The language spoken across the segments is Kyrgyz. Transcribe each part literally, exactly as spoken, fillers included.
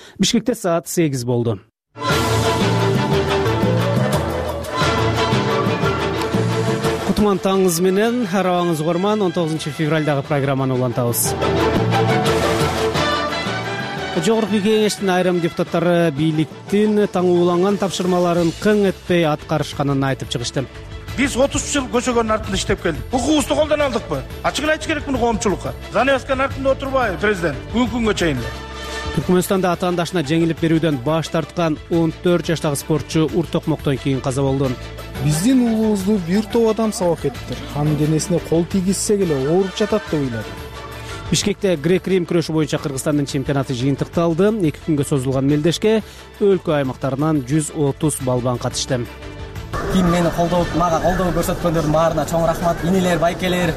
Бишкекте саат сегиз болду. Кутман таңыңыз менен арабаңыз угарман. он тогузунчу февралдагы программаны улантабыз. Жогорку Кеңештин айрым депутаттары бийликтин таңууланган тапшырмаларын кың этпей аткарышканын айтып чыгышты. Биз отуз жыл көчөгөнүн артында иштеп келдик. Укугубузду колдон алдыкпы? Ачыгын айтыш керек муну коомчулукка. Занавесканын артында отурбайбы президент? Бүгүнкү күнгө чейин. Түркмөнстанда атаандашына жеңилип берүүдөн баш тарткан он төрт жаштагы спортчу ур токмоктон кийин каза болду. Биздин уулубузду бир топ адам сабак эттир. Анын денесине кол тийгизсек эле ооруп жатат деп ойлойм. Бишкекте грек-рим күрөшү боюнча Кыргызстандын чемпионаты жыйынтыкталды. эки күнгө созулган мелдешке өлкө аймактарынан жүз отуз балбан катышты. Ким мени колдоп, мага колдоо көрсөткөндөрдүн баарына чоң рахмат. Инилер, байкелер.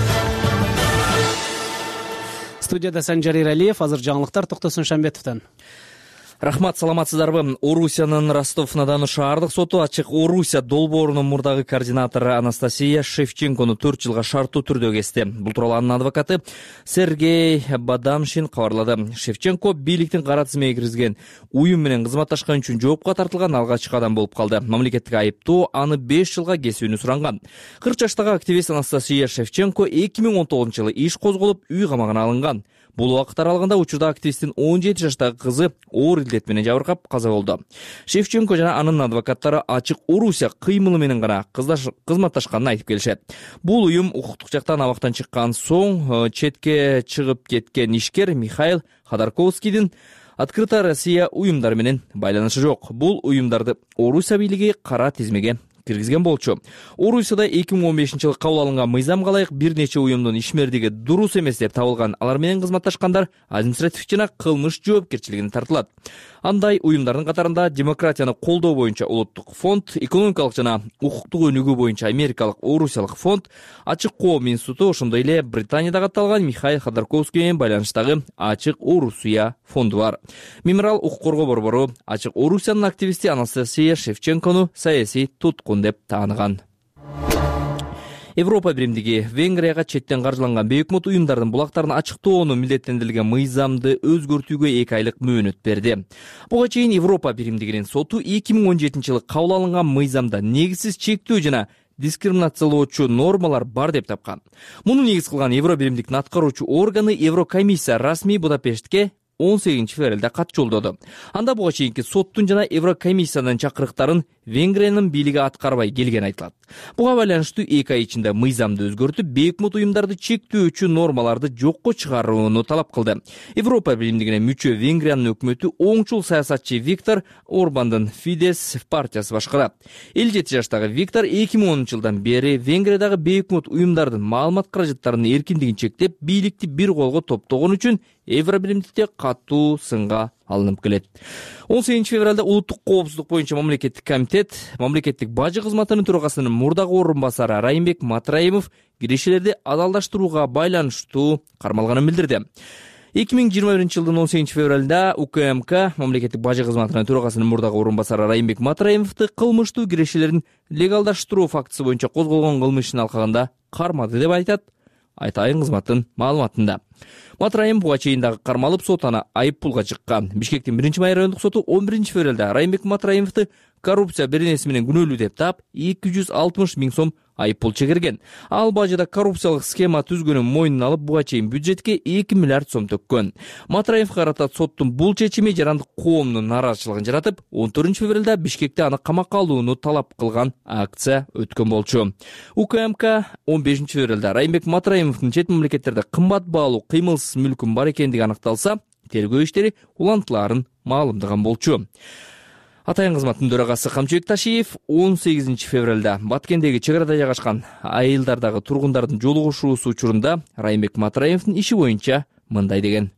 Студияда Санжар Иралиев, азыр жаңылыктар Токтосун Шамбетовдон. Рахмат, саламатсыздарбы? Орусиянын Ростов-на-Дону шаардык соту ачык Орусия долбоорунун мурдагы координатору Анастасия Шевченкону төрт жылга шарттуу түрдө кести. Бул тууралуу анын адвокаты Сергей Бадамшин кабарлады. Шевченко бийликтин кара тизимеге киргизген уюм менен кызматташкан үчүн жоопко тартылган алгачкы адам болуп калды. Мамлекеттик айыптоо аны беш жылга кесүүнү суранган. кырк жаштагы активист Анастасия Шевченко эки миң он тогузунчу жылы иш козголуп, үй камагына алынган. Бул убакыт аралыгында учурда активисттин он жети жаштагы кызы оор илдет менен жабыркап каза болду. Шевченко жана анын адвокаттары ачык Орусия кыймылы менен гана кызматташканын айтып келишет. Бул уюм укуктук жактан абактан чыккан соң четке чыгып кеткен ишкер Михаил Ходорковскийдин Открытая Россия уюмдары менен байланышы жок. Бул уюмдарды Орусия бийлиги кара тизмеге киргизген болчу. Орусияда эки миң он бешинчи жылы кабыл алынган мыйзамга ылайык бир нече уюмдун ишмердиги дурус эмес деп табылган. Алар менен кызматташкандар административ жана кылмыш жоопкерчилигине тартылат. Андай уюмдардын катарында демократияны колдоо боюнча улуттук фонд, экономикалык жана укуктук өнүгүү боюнча Америкалык Орусиялык фонд, Ачык коом институту, ошондой эле Британияда катталган Михаил Ходорковский менен байланыштагы Ачык Орусия фонду бар. Мемориал укук коргоо борбору Ачык Орусиянын активисти Анастасия Шевченкону саясий туткун деп тааныган. Европа биримдиги Венгрияга четтен каржыланган бейөкмөт уюмдардын булактарын ачыктоону милдеттендирилген мыйзамды өзгөртүүгө эки айлык мөөнөт берди. Буга чейин Европа биримдигинин соту эки миң он жетинчи жылы кабыл алынган мыйзамда негизсиз чектөө жана дискриминациялоочу нормалар бар деп тапкан. Муну негиз кылган Евро биримдиктин аткаруучу органы Еврокомиссия расмий Будапештке он сегизинчи февралда кат жолдоду. Анда буга чейинки соттун жана Еврокомиссиянын чакырыктарын Венгриянын бийлиги аткарбай келгени айтылат. Буга байланыштуу эки ай ичинде мыйзамды өзгөртүп, бейөкмөт уюмдарды чектөөчү нормаларды жокко чыгарууну талап кылды. Европа биримдигине мүчө Венгриянын өкмөтү оңчул саясатчы Виктор Орбандын Фидес партиясы башкарат. элүү жети жаштагы Виктор эки миң онунчу жылдан бери Венгриядагы бейөкмөт уюмдардын маалымат каражаттарынын эркиндигин чектеп, бийликти бир колго топтогон үчүн Евро биримдикте катуу сынга алынып келет. он сегизинчи февралда улуттук коопсуздук боюнча мамлекеттик комитет мамлекеттик бажы кызматынын төрагасынын мурдагы орун басары Райымбек Матраимов кирешелерди адалдаштырууга байланыштуу кармалганын билдирди. эки миң жыйырма биринчи жылдын он сегизинчи февралда УКМК мамлекеттик бажы кызматынын төрагасынын мурдагы орун басары Райымбек Матраимовду кылмыштуу кирешелерин легалдаштыруу фактысы боюнча козголгон кылмыш ишин алкагында кармады деп айтат Айтайын кызматтын маалыматында. Матраим буга чейин дагы кармалып, сот аны айып пулга чыккан. Бишкектин биринчи май райондук соту он биринчи февралда Райымбек Матраимовду коррупция беренеси менен күнөөлүү деп таап, эки жүз алтымыш миң сом айып пул чегерген. Ал бажыда коррупциялык схема түзгөнүн мойнуна алып, буга чейин бюджетке эки миллиард сом төккөн. Матраимов карата соттун бул чечими жарандык коомдун нааразычылыгын жаратып, он төртүнчү февралда Бишкекте аны камакка алууну талап кылган акция өткөн болчу. УКМК он бешинчи февралда Райымбек Матраимовдун чет мамлекеттерде кымбат баалуу кыймылсыз мүлкүн бар экендиги аныкталса, тергөө иштери улантылаарын маалымдаган болчу. Атайын кызматтын төрагасы Камчыбек Ташиев он сегизинчи февралда Баткендеги чек арада жайгашкан айылдардагы тургундардын жолугушуусу учурунда Райымбек Матраимовдун иши боюнча мындай деген.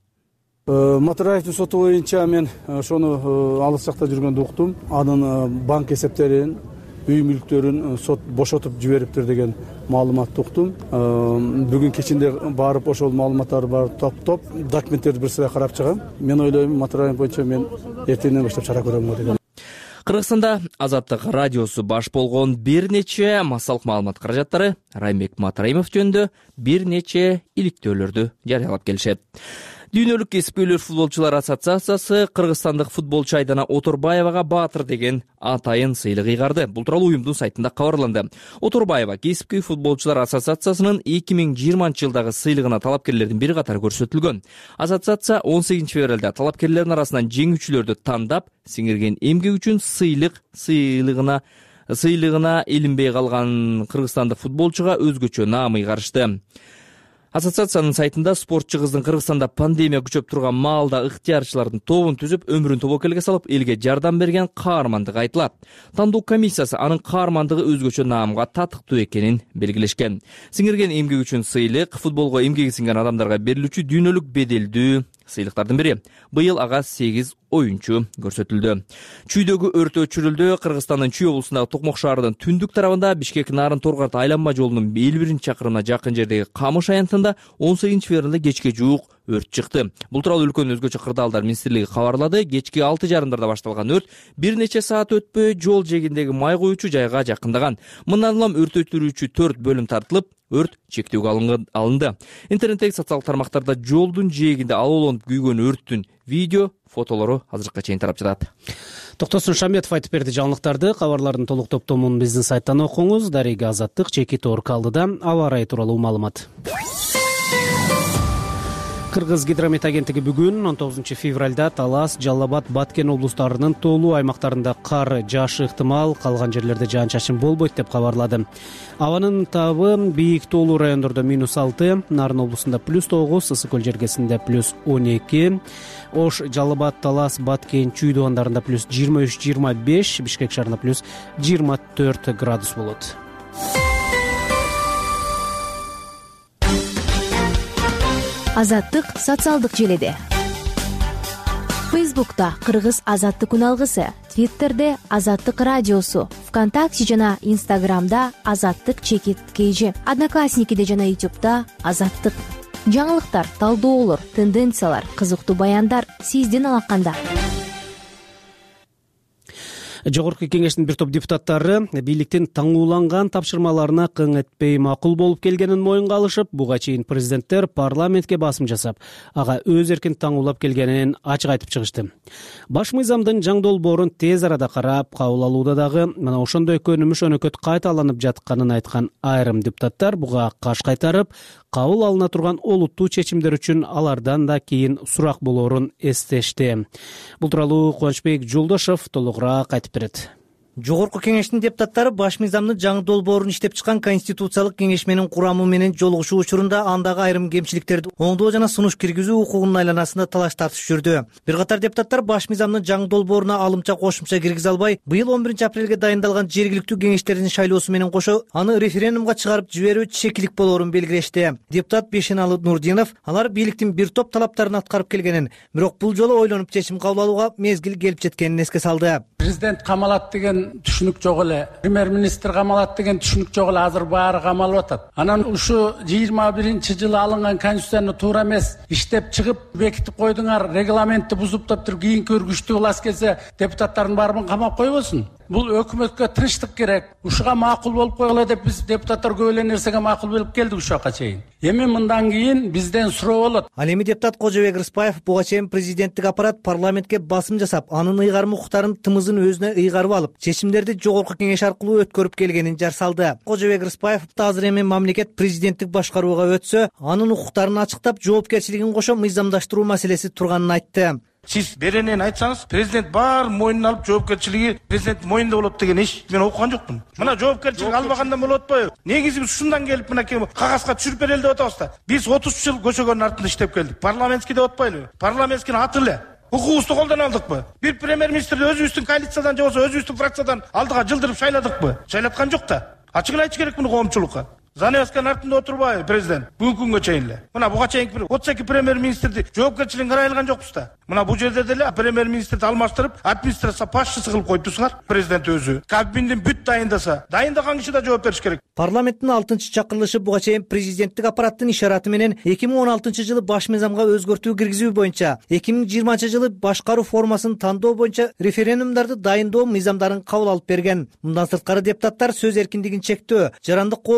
Матраевдин соту боюнча мен ошону алыс жакта жүргөндө уктум. Анын банк эсептерин, үй мүлктөрүн сот бошотуп жибериптир деген маалыматты уктум. Бүгүн кечинде барып ошол маалыматтарды барып топтоп, документтерди бир сыра карап чыгам. Мен ойлойм, Матраев боюнча мен эртеңден баштап чара көрөм деген. Кыргызстанда Азаттык радиосу баш болгон бир нече массалык маалымат каражаттары Райымбек Матраимов жөнүндө бир нече иликтөөлөрдү жарыялап келишет. Дүйнөлүк кесипкөйлөр футболчулар ассоциациясы кыргызстандык футболчу Айдана Оторбаевага Баатыр деген атайын сыйлык ыйгарды. Бул тууралуу уюмдун сайтында кабарланды. Оторбаева кесипкөй футболчулар ассоциациясынын эки миң жыйырманчы жылдагы сыйлыгына талапкерлердин бир катары көрсөтүлгөн. Ассоциация он сегизинчи февралда талапкерлердин арасынан жеңүүчүлөрдү тандап, сиңирген эмгек үчүн сыйлык сыйлыгына сыйлыгына илинбей калган кыргызстандык футболчуга өзгөчө наам ыйгарышты. Ассоциациянын сайтында спортчу кыздын Кыргызстанда пандемия күчөп турган маалда ыктыярчылардын тобун түзүп, өмүрүн тобокелге салып, элге жардам берген каармандыгы айтылат. Тандоо комиссиясы анын каармандыгы өзгөчө наамга татыктуу экенин белгилешкен. Сиңирген эмгек үчүн сыйлык футболго эмгеги сиңген адамдарга берилүүчү дүйнөлүк беделдүү сыйлыктардын бири. Быйыл ага сегиз оюнчу көрсөтүлдү. Чүйдөгү өрт өчүрүлдү. Кыргызстандын Чүй облусундагы Токмок шаарынын түндүк тарабында Бишкек Нарын Торгарт айланма жолунун элүү биринчи чакырымына жакын жердеги Камыш аянтында он сегизинчи февралда кечке жуук өрт чыкты. Бул тууралуу өлкөнүн өзгөчө кырдаалдар министрлиги кабарлады. Кечки алты жарымдарда башталган өрт бир нече саат өтпөй жол жээгиндеги май коюучу жайга жакындаган. Мындан улам өрт өчүрүүчү төрт бөлүм тартылып, өрт чектөөгө алынды. Интернеттеги социалдык тармактарда жолдун жээгинде алоолонуп күйгөн өрттүн видео, фотолору азыркыга чейин тарап жатат. Токтосун Шаметов айтып берди жаңылыктарды. Кабарлардын толук топтомун биздин сайттан окуңуз. Дарега Азаттык Чекит Орк алдыда аба ырайы тууралуу маалымат. Кыргыз гидромет агенттиги бүгүн он тогузунчу февралда Талас, Жалал Абад, Баткен облустарынын тоолуу аймактарында кар жаашы ыктымал, калган жерлерде жаан-чачын болбойт деп кабарлады. Абанын табы бийик тоолуу райондордо минус алты, Нарын облусунда плюс тогуз, Ысык көл жергесинде плюс он эки, Ош, Жалал Абад, Талас, Баткен, Чүй дубандарында плюс жыйырма үч жыйырма беш, Бишкек шаарында плюс жыйырма төрт градус болот. Азаттык социалдык желеде. Фейсбукта Кыргыз Азаттык күн алгысы, Твиттерде Азаттык радиосу, ВКонтакте жана Инстаграмда Азаттык Чекит Кейжи, Одноклассникиде жана Ютубта Азаттык. Жаңылыктар, талдоолор, тенденциялар, кызыктуу баяндар сиздин алаканда. Жогорку кеңештин бир топ депутаттары бийликтин таңууланган тапшырмаларына кың этпей макул болуп келгенин моюнга алышып, буга чейин президенттер парламентке басым жасап, ага өз эркин таңуулап келгенин ачык айтып чыгышты. Баш мыйзамдын жаңы долбоорун тез арада карап, кабыл алууда дагы мына ошондой көнүмүш өнөкөт кайталанып жатканын айткан айрым депутаттар буга каш кайтарып, кабыл алына турган олуттуу чечимдер үчүн алардан да кийин сурак болоорун эстешти. Бул тууралуу Кубанычбек Жолдошов толугураак айтып берет. Жогорку кеңештин депутаттары баш мыйзамдын жаңы долбоорун иштеп чыккан конституциялык кеңешменин курамы менен жолугушуу учурунда андагы айрым кемчиликтерди оңдоо жана сунуш киргизүү укугунун айланасында талаш тартышып жүрдү. Бир катар депутаттар баш мыйзамдын жаңы долбооруна алымча кошумча киргизе албай, быйыл он биринчи апрелге дайындалган жергиликтүү кеңештердин шайлоосу менен кошо аны референдумга чыгарып жиберүү чекилик болоорун белгилешти. Депутат Бешеналы Нурдинов алар бийликтин бир топ талаптарын аткарып келгенин, бирок бул жолу ойлонуп чечим кабыл алууга мезгил келип жеткенин эске салды. Президент камалат деген түшүнүк жок эле, премьер-министр камалат деген түшүнүк жок эле, азыр баары камалып атат. Анан ушу жыйырма биринчи жылы алынган конституцияны туура эмес иштеп чыгып бекитип койдуңар, регламентти бузуп туруп кийинки өргүчтүү класс келсе депутаттардын баарын камап койбосун. Бул өкмөткө тынчтык керек. Ушуга макул болуп койгула деп биз депутаттар көп эле нерсеге макул болуп келдик ушуга чейин. Эми мындан кийин бизден суроо болот. Ал эми депутат Кожобек Рыспаев буга чейин президенттик аппарат парламентке басым жасап, анын ыйгарым укуктарын тымызын өзүнө ыйгарып алып, чечимдерди жогорку кеңеш аркылуу өткөрүп келгенин жар салды. Кожобек Рыспаев азыр эми мамлекет президенттик башкарууга өтсө, анын укуктарын ачыктап, жоопкерчилигин кошо мыйзамдаштыруу маселеси турганын айтты. Сиз беренен айтсаңыз, президент бар мойнуна алып жоопкерчилиги президенттин мойнунда болот деген иш мен окуган жокмун. Мына жоопкерчилик албагандан болот атпайбы? Негизи биз ушундан келип мынакей кагазга түшүрүп берели деп атабыз да. Биз отуз жыл көчөгөнүн артында иштеп келдик. Парламентский деп атпайлыбы? Парламентскийни аты эле. Укугубузду колдоно алдыкпы? Бир премьер-министрди өзүбүздүн коалициядан же болбосо өзүбүздүн фракциядан алдыга жылдырып шайладыкпы? Шайлаткан жок да. Ачыгын айтыш керек муну коомчулукка. Заневсканын артында отурбайбы президент? Бүгүнкү күнгө чейин эле. Мына буга чейинки отуз эки премьер-министрди жоопкерчилигин карай алган жокпуз да. Мына бул жерде деле премьер-министрди алмаштырып, администрация башчысы кылып коюптусуңар. Президент өзү Кабминдин бүт дайындаса, дайындаган киши да жооп бериш керек. Парламенттин алтынчы чакырылышы буга чейин президенттик аппараттын ишараты менен эки миң он алтынчы жылы баш мыйзамга өзгөртүү киргизүү боюнча, эки миң жыйырманчы жылы башкаруу формасын тандоо боюнча референдумдарды дайындоо мыйзамдарын кабыл алып берген. Мындан сырткары депутаттар сөз эркиндигин чектөө, жарандык коомду кысым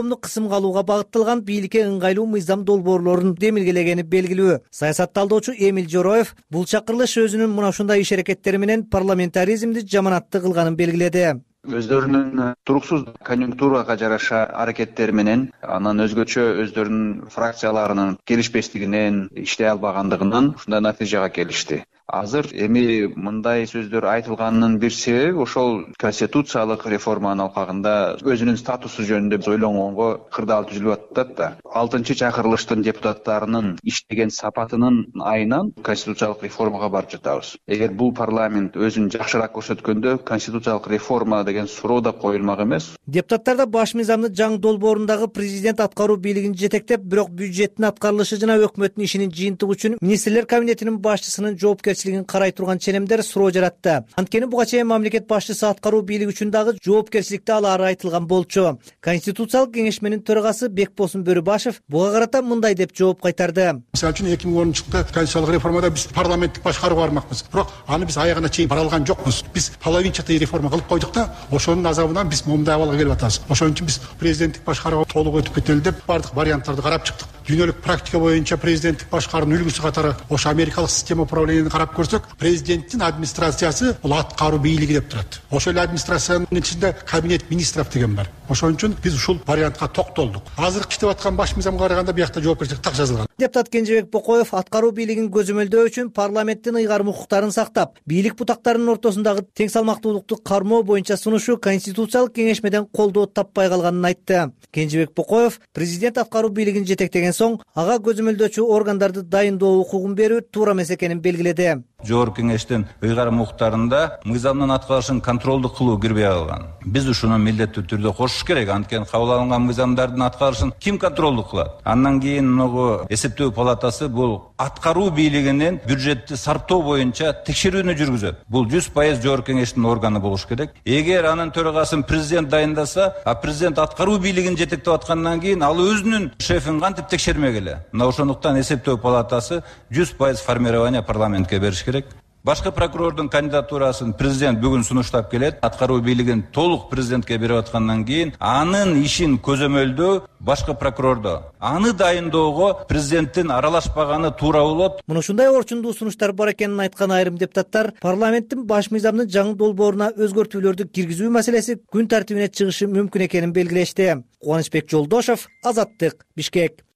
тизимге алууга багытталган бийликке ыңгайлуу мыйзам долбоорлорун демилгелегени белгилүү. Саясат талдоочу Эмил Жороев бул чакырылыш өзүнүн мына ушундай иш аракеттери менен парламентаризмди жаманаттуу кылганын белгиледи. Өздөрүнүн туруксуз конъюнктурага жараша аракеттери менен, анан өзгөчө өздөрүнүн фракцияларынын келишпестигинен, иштей албагандыгынан ушундай натыйжага келишти. Азыр эми мындай сөздөр айтылганынын бир себеби ошол конституциялык реформанын алкагында өзүнүн статусу жөнүндө ойлонгонго кырдаал түзүлүп атат да. алтынчы чакырылыштын депутаттарынын иштеген сапатынын айынан конституциялык реформага барып жатабыз. Эгер бул парламент өзүн жакшыраак көрсөткөндө конституциялык реформа деген суроо да коюлмак эмес. Депутаттар да баш мыйзамдын жаңы долбоорундагы президент аткаруу бийлигин жетектеп, бирок бюджеттин аткарылышы жана өкмөттүн ишинин жыйынтыгы үчүн министрлер кабинетинин башчысынын жоопкерчилигин карай турган ченемдер суроо жаратты. Анткени буга чейин мамлекет башчысы аткаруу бийлиги үчүн дагы жоопкерчиликти алаары айтылган болчу. Конституциялык кеңешменин төрагасы Бекбосун Бөрүбашев буга карата мындай деп жооп кайтарды. Мисалы үчүн эки миң онунчу жылкы конституциялык реформада биз парламенттик башкарууга бармакпыз. Бирок аны биз аягына чейин бара алган жокпуз. Биз половинчатый реформа кылып койдук да, ошонун азабынан биз момундай абалга келип атабыз. Ошон үчүн биз президенттик башкарууга толук өтүп кетели деп бардык варианттарды карап чыктык. Дүйнөлүк практика боюнча президенттик башкаруунун үлгүсү катары ошо америкалык система управлениени карап көрсөк, президенттин администрациясы бул аткаруу бийлиги деп турат. Ошол эле администрациянын ичинде кабинет министров деген бар. Ошон үчүн биз ушул вариантка токтолдук. Азыр иштеп аткан баш мыйзамга караганда биякта жоопкерчилик так жазылган. Депутат Кенжебек Бокоев аткаруу бийлигин көзөмөлдөө үчүн парламенттин ыйгарым укуктарын сактап, бийлик бутактарынын ортосундагы тең салмактуулукту кармоо боюнча сунушу конституциялык кеңешмеден колдоо таппай калганын айтты. Кенжебек Бокоев президент аткаруу бийлигин жетектеген соң ага көзөмөлдөөчү органдарды дайындоо укугун берүү туура эмес экенин белгиледи. Жогорку кеңештин ыйгарым укуктарында мыйзамдын аткарышын контролдук кылуу кирбей калган. Биз ушуну милдеттүү түрдө кошуш керек. Анткени кабыл алынган мыйзамдардын аткарышын ким контролдук кылат? Андан кийин муну эсептөө палатасы бул аткаруу бийлигинин бюджетти сарптоо боюнча текшерүүнү жүргүзөт. Бул жүз пайыз жогорку кеңештин органы болуш керек. Эгер анын төрагасын президент дайындаса, а президент аткаруу бийлигин жетектеп аткандан кийин ал өзүнүн шефин кантип текшермек эле? Мына ошондуктан эсептөө палатасы жүз пайыз формирование парламентке бериш керек. Башкы прокурордун кандидатурасын президент бүгүн сунуштап келет. Аткаруу бийлигин толук президентке берип аткандан кийин анын ишин көзөмөлдөө башкы прокурордо. Аны дайындоого президенттин аралашпаганы туура болот. Мына ушундай орчундуу сунуштар бар экенин айткан айрым депутаттар парламенттин баш мыйзамдын жаңы долбооруна өзгөртүүлөрдү киргизүү маселеси күн тартибине чыгышы мүмкүн экенин белгилешти. Кубанычбек Жолдошов, Азаттык, Бишкек.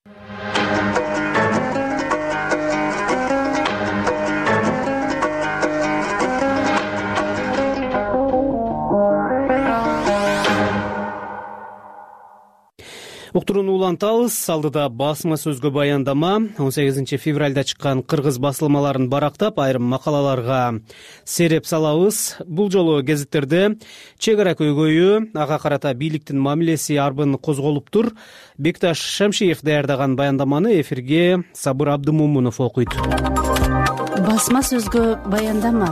Уктурууну улантабыз. Алдыда басма сөзгө баяндама он сегизинчи февралда чыккан кыргыз басылмаларын барактап, айрым макалаларга сереп салабыз. Бул жолу гезиттерде чек ара көйгөйү, ага карата бийликтин мамилеси арбын козголуптур. Бекташ Шамшиев даярдаган баяндаманы эфирге Сабыр Абдымомунов окуйт. Басма сөзгө баяндама.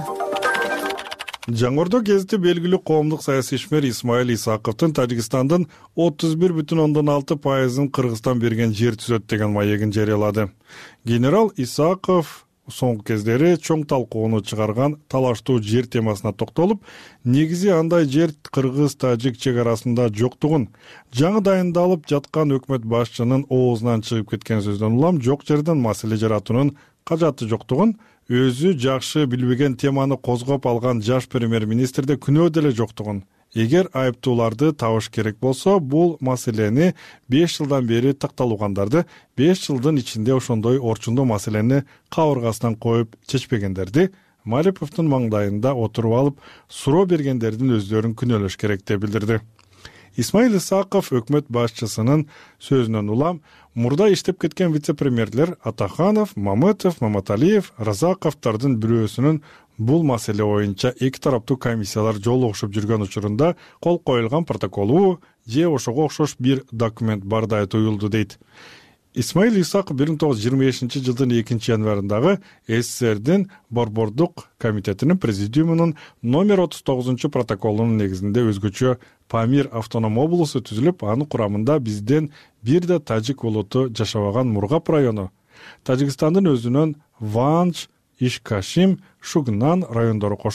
Жаңгордо гезити белгилүү коомдук саясий ишмер Исмаил Исаковдун Тажикстандын отуз бир бүтүн ондон алты пайызын Кыргызстан берген жер түзөт деген маегин жарыялады. Генерал Исаков соңку кездери чоң талкууну чыгарган талаштуу жер темасына токтолуп, негизи андай жер кыргыз-тажик чек арасында жоктугун, жаңы дайындалып жаткан өкмөт башчынын оозунан чыгып кеткен сөздөн улам жок жерден маселе жаратуунун кажаты жоктугун, өзү жакшы билбеген теманы козгоп алган жаш премьер-министрде күнөө деле жоктугун, эгер айыптууларды табыш керек болсо, бул маселени беш жылдан бери такталгандарды беш жылдын ичинде ошондой орчундуу маселени кабыргасынан коюп чечпегендерди Малиповдун маңдайында отуруп алып суроо бергендердин өздөрүн күнөөлөш керек деп билдирди. Исмаил Исаков өкмөт башчысынын сөзүнөн улам мурда иштеп кеткен вице-премьерлер Атаханов, Мамытов, Маматалиев, Разаковдардын бирөөсүнүн бул маселе боюнча эки тараптуу комиссиялар жолугушуп жүргөн учурунда кол коюлган протоколу же ошого окшош бир документ бардай туюлду дейт. Исмаил Исаков бир миң тогуз жүз жыйырма бешинчи жылдын экинчи январындагы СССРдин Борбордук комитетинин президиумунун номер отуз тогузунчу протоколунун негизинде өзгөчө Памир автоном облусу түзүлүп, анын курамында бизден бир да тажик улуту жашабаган Мургап району, Тажикстандын өзүнөн Ванж, Ишкашим, Шугнан райондору кошулуп,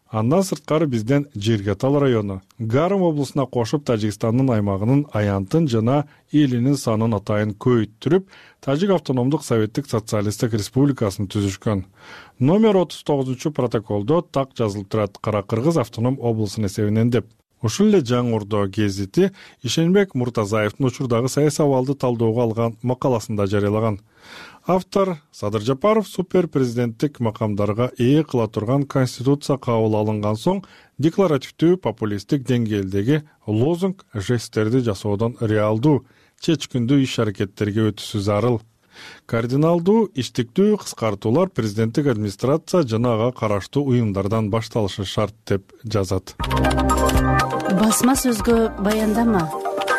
Андан сырткары бизден Жергетал району, Гарым облусуна кошуп Тажикстандын аймагынын аянтын жана элинин санын атайын көйүттүрүп, Тажик автономдук советтик социалисттик республикасын түзүшкөн. Номер отуз тогузунчу протоколдо так жазылып турат: Кара Кыргыз автоном облусунун эсебинен деп. Ушул эле Жаңырдоо гезити Ишенбек Муртазаевдин учурдагы саясий абалды талдөөгө алган макаласында жарыялаган. Автор Садыр Жапаров супер президенттик макамдарга ээ кыла турган конституция кабыл алынган соң декларативдүү популисттик деңгээлдеги лозунг жесттерди жасоодон реалдуу, чечкиндүү иш-аракеттерге өтүүсү зарыл. Кардиналдуу иштиктүү кыскартуулар президенттик администрация жана ага караштуу уюмдардан башталышы шарт деп жазат. Басма сөзгө баяндама.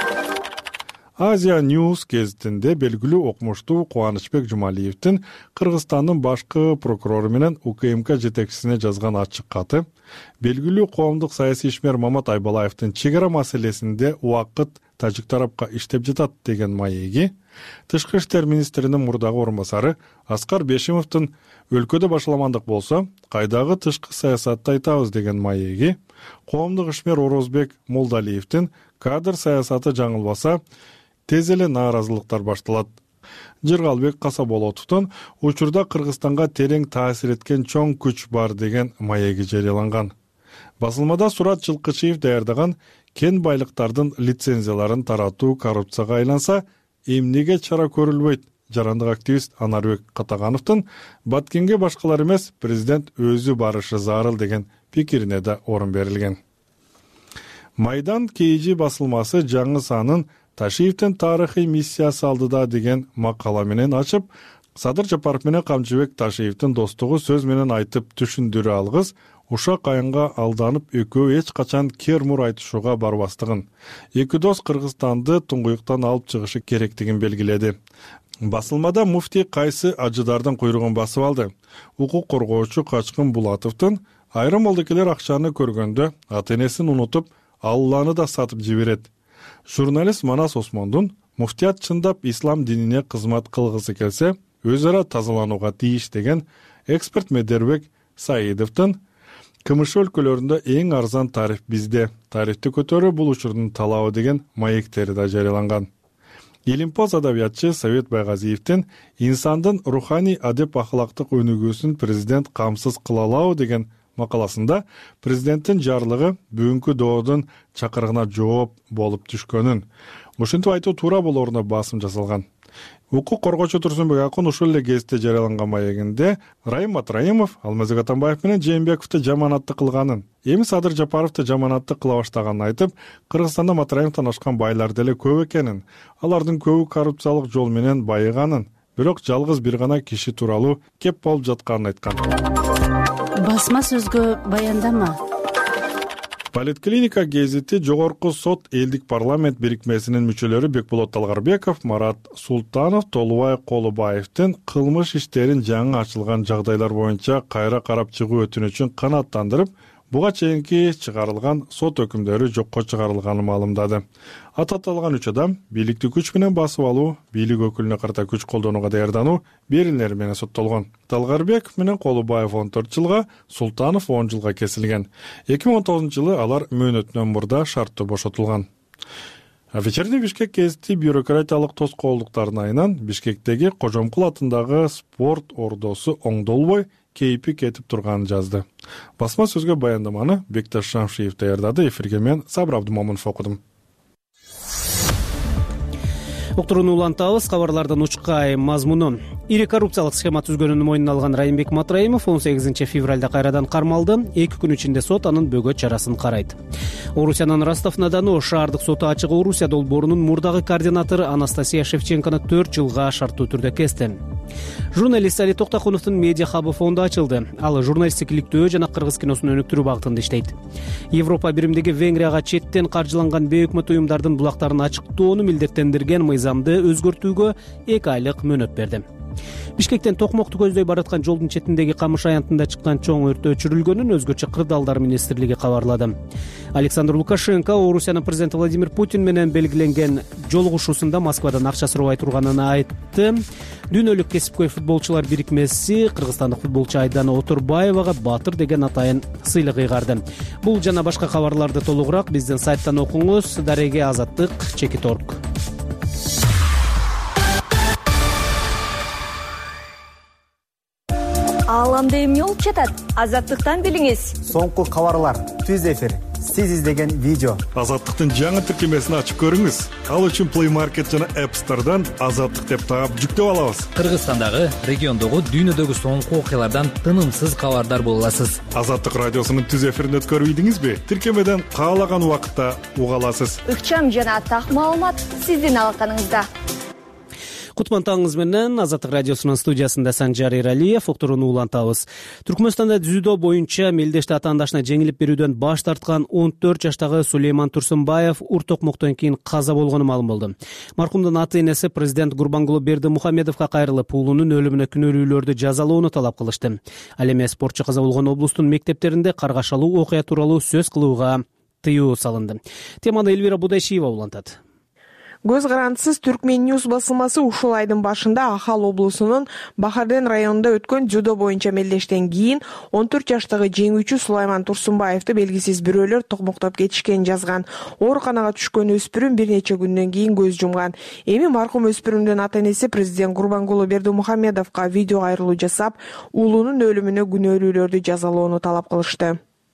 Азия News гезитинде белгилүү окумуштуу Кубанычбек Жумалиевдин Кыргызстандын башкы прокурору менен УКМК жетекчисине жазган ачык каты, белгилүү коомдук саясий ишмер Мамат Айбалаевдин чек ара маселесинде убакыт тажик тарапка иштеп жатат деген маеги, Тышкы иштер министринин мурдагы орун басары Аскар Бешимовдун өлкөдө башаламандык болсо, кайдагы тышкы саясатты айтабыз деген маеги, коомдук ишмер Орозбек Молдалиевдин кадр саясаты жаңылбаса, тез эле нааразылыктар башталат. Жыргалбек Касаболотовдун учурда Кыргызстанга терең таасир эткен чоң күч бар деген маеги жарыяланган. Басылмада Сурат Жылкычиев даярдаган кен байлыктардын лицензияларын таратуу коррупцияга айланса, эмнеге чара көрүлбөйт? Жарандык активист Анарбек Катагановдун Баткенге башкалар эмес, президент өзү барышы зарыл деген пикирине да орун берилген. Майдан Кейжи басылмасы жаңы санын Ташиевдин тарыхый миссиясы алдыда деген макала менен ачып, Садыр Жапаров менен Камчыбек Ташиевдин достугу сөз менен айтып түшүндүрө алгыс, ушак айынга алданып экөө эч качан кермур айтышууга барбастыгын, эки дос Кыргызстанды туңгуюктан алып чыгышы керектигин белгиледи. Басылмада муфтий кайсы ажыдардын куйругун басып алды. Укук коргоочу Качкын Булатовдун айрым молдокелер акчаны көргөндө ата-энесин унутуп, Алланы да сатып жиберет. Журналист Манас Осмондун муфтият чындап ислам динине кызмат кылгысы келсе, өз ара тазаланууга тийиш деген эксперт Медербек Саидовдун КМШ өлкөлөрүндө эң арзан тариф бизде, тарифти көтөрүү бул учурдун талабы деген маектери да жарыяланган. Илимпоз адабиятчы Совет Байгазиевдин инсандын руханий адеп ахлактык өнүгүүсүн президент камсыз кыла алабы деген макаласында президенттин жарлыгы бүгүнкү доодун чакырыгына жооп болуп түшкөнүн, ушинтип айтуу туура болоруна басым жасалган. Укук коргоочу Турсунбек Акун ушул эле кезде жарыяланган маегинде Райым Матраимов Алмазбек Атамбаев менен Жээнбековду жаманатты кылганын, эми Садыр Жапаровду жаманатты кыла баштаганын айтып, Кыргызстанда Матраимовдон ашкан байлар деле көп экенин, алардын көбү коррупциялык жол менен байыганын, бирок жалгыз бир гана киши тууралуу кеп болуп жатканын айткан. Басма сөзгө баяндама. Политклиника гезити Жогорку сот элдик парламент бирикмесинин мүчөлөрү Бекболот Талгарбеков, Марат Султанов, Толубай Колубаевдин кылмыш иштерин жаңы ачылган жагдайлар боюнча кайра карап чыгуу өтүнүчүн канааттандырып, буга чейинки чыгарылган сот өкүмдөрү жокко чыгарылганын маалымдады. Ататалган үч адам бийликти күч менен басып алуу, бийлик өкүлүнө карата күч колдонууга даярдануу берилери менен соттолгон. Талгарбеков менен Колубаев он төрт жылга, Султанов он жылга кесилген. эки миң он тогузунчу жылы алар мөөнөтүнөн мурда шарттуу бошотулган. Вечерний Бишкек гезити бюрократиялык тоскоолдуктардын айынан Бишкектеги Кожомкул атындагы спорт ордосу оңдолбой кейпи кетип турганын жазды. Басма сөзгө баяндаманы Бекташ Шамшиев даярдады, эфирге мен Сабыр Абдумомунов окудум. Уктурууну улантабыз, кабарлардын учкай мазмуну. Ири коррупциялык схема түзгөнүн мойнуна алган Райымбек Матраимов он сегизинчи февралда кайрадан кармалды. эки күн ичинде сот анын бөгөт чарасын карайт. Орусиянын Ростов-на-Дону шаардык соту ачык Орусия долбоорунун мурдагы координатору Анастасия Шевченкону төрт жылга шарттуу түрдө кести. Журналист Али Токтокуновдун медиа хабы фонду ачылды. Ал журналисттик иликтөө жана кыргыз киносун өнүктүрүү багытында иштейт. Европа биримдиги Венгрияга четтен каржыланган бейөкмөт уюмдардын булактарын ачыктоону милдеттендирген мыйзамды өзгөртүүгө эки айлык мөөнөт берди. Бишкектен Токмокту көздөй бараткан жолдун четиндеги Камыш аянтында чыккан чоң өрт өчүрүлгөнүн өзгөчө кырдаалдар министрлиги кабарлады. Александр Лукашенко Орусиянын президенти Владимир Путин менен белгиленген жолугушуусунда Москвадан акча сурабай турганын айтты. Дүйнөлүк кесипкөй футболчулар бирикмеси кыргызстандык футболчу Айдана Отурбаевага Батыр деген атайын сыйлык ыйгарды. Бул жана башка кабарларды толугураак биздин сайттан окуңуз. Дареге Азаттык чекит точка орг. Ааламда эмне болуп жатат? Азаттыктан билиңиз. Соңку кабарлар, түз эфир, сиз издеген видео. Азаттыктын жаңы тиркемесин ачып көрүңүз. Ал үчүн Play Market жана App Store'дан Азаттык деп таап жүктөп алабыз. Кыргызстандагы, региондогу, дүйнөдөгү соңку окуялардан тынымсыз кабардар боло аласыз. Азаттык радиосунун түз эфирин өткөрүп ийдиңизби? Тиркемеден каалаган убакытта уга аласыз. Ыкчам жана так маалымат сиздин алаканыңызда. Кутман таңыңыз менен Азаттык радиосунун студиясында Санжар Эралиев уктурууну улантабыз. Түркмөнстанда дзюдо боюнча мелдешти атаандашына жеңилип берүүдөн баш тарткан он төрт жаштагы Сулейман Турсунбаев ур токмоктон кийин каза болгону маалым болду. Маркумдун аты энеси президент Гурбангулы Бердимухамедовго кайрылып, уулунун өлүмүнө күнөөлүүлөрдү жазалоону талап кылышты. Ал эми спортчу каза болгон облустун мектептеринде каргашалуу окуя тууралуу сөз кылууга тыюу салынды. Теманы Элвира Будайшиева улантат. Көз карандысыз Түркмен Ньюс басылмасы ушул айдын башында Ахал облусунун Бахарден районунда өткөн дзюдо боюнча мелдештен кийин он төрт жаштагы жеңүүчү Сулайман Турсунбаевди белгисиз бирөөлөр токмоктоп кетишкенин жазган. Ооруканага түшкөн өспүрүм бир нече күндөн кийин көз жумган. Эми маркум өспүрүмдүн ата энеси президент Гурбангулы Бердимухамедовго видео кайрылуу жасап, уулунун өлүмүнө күнөөлүүлөрдү жазалоону талап кылышты.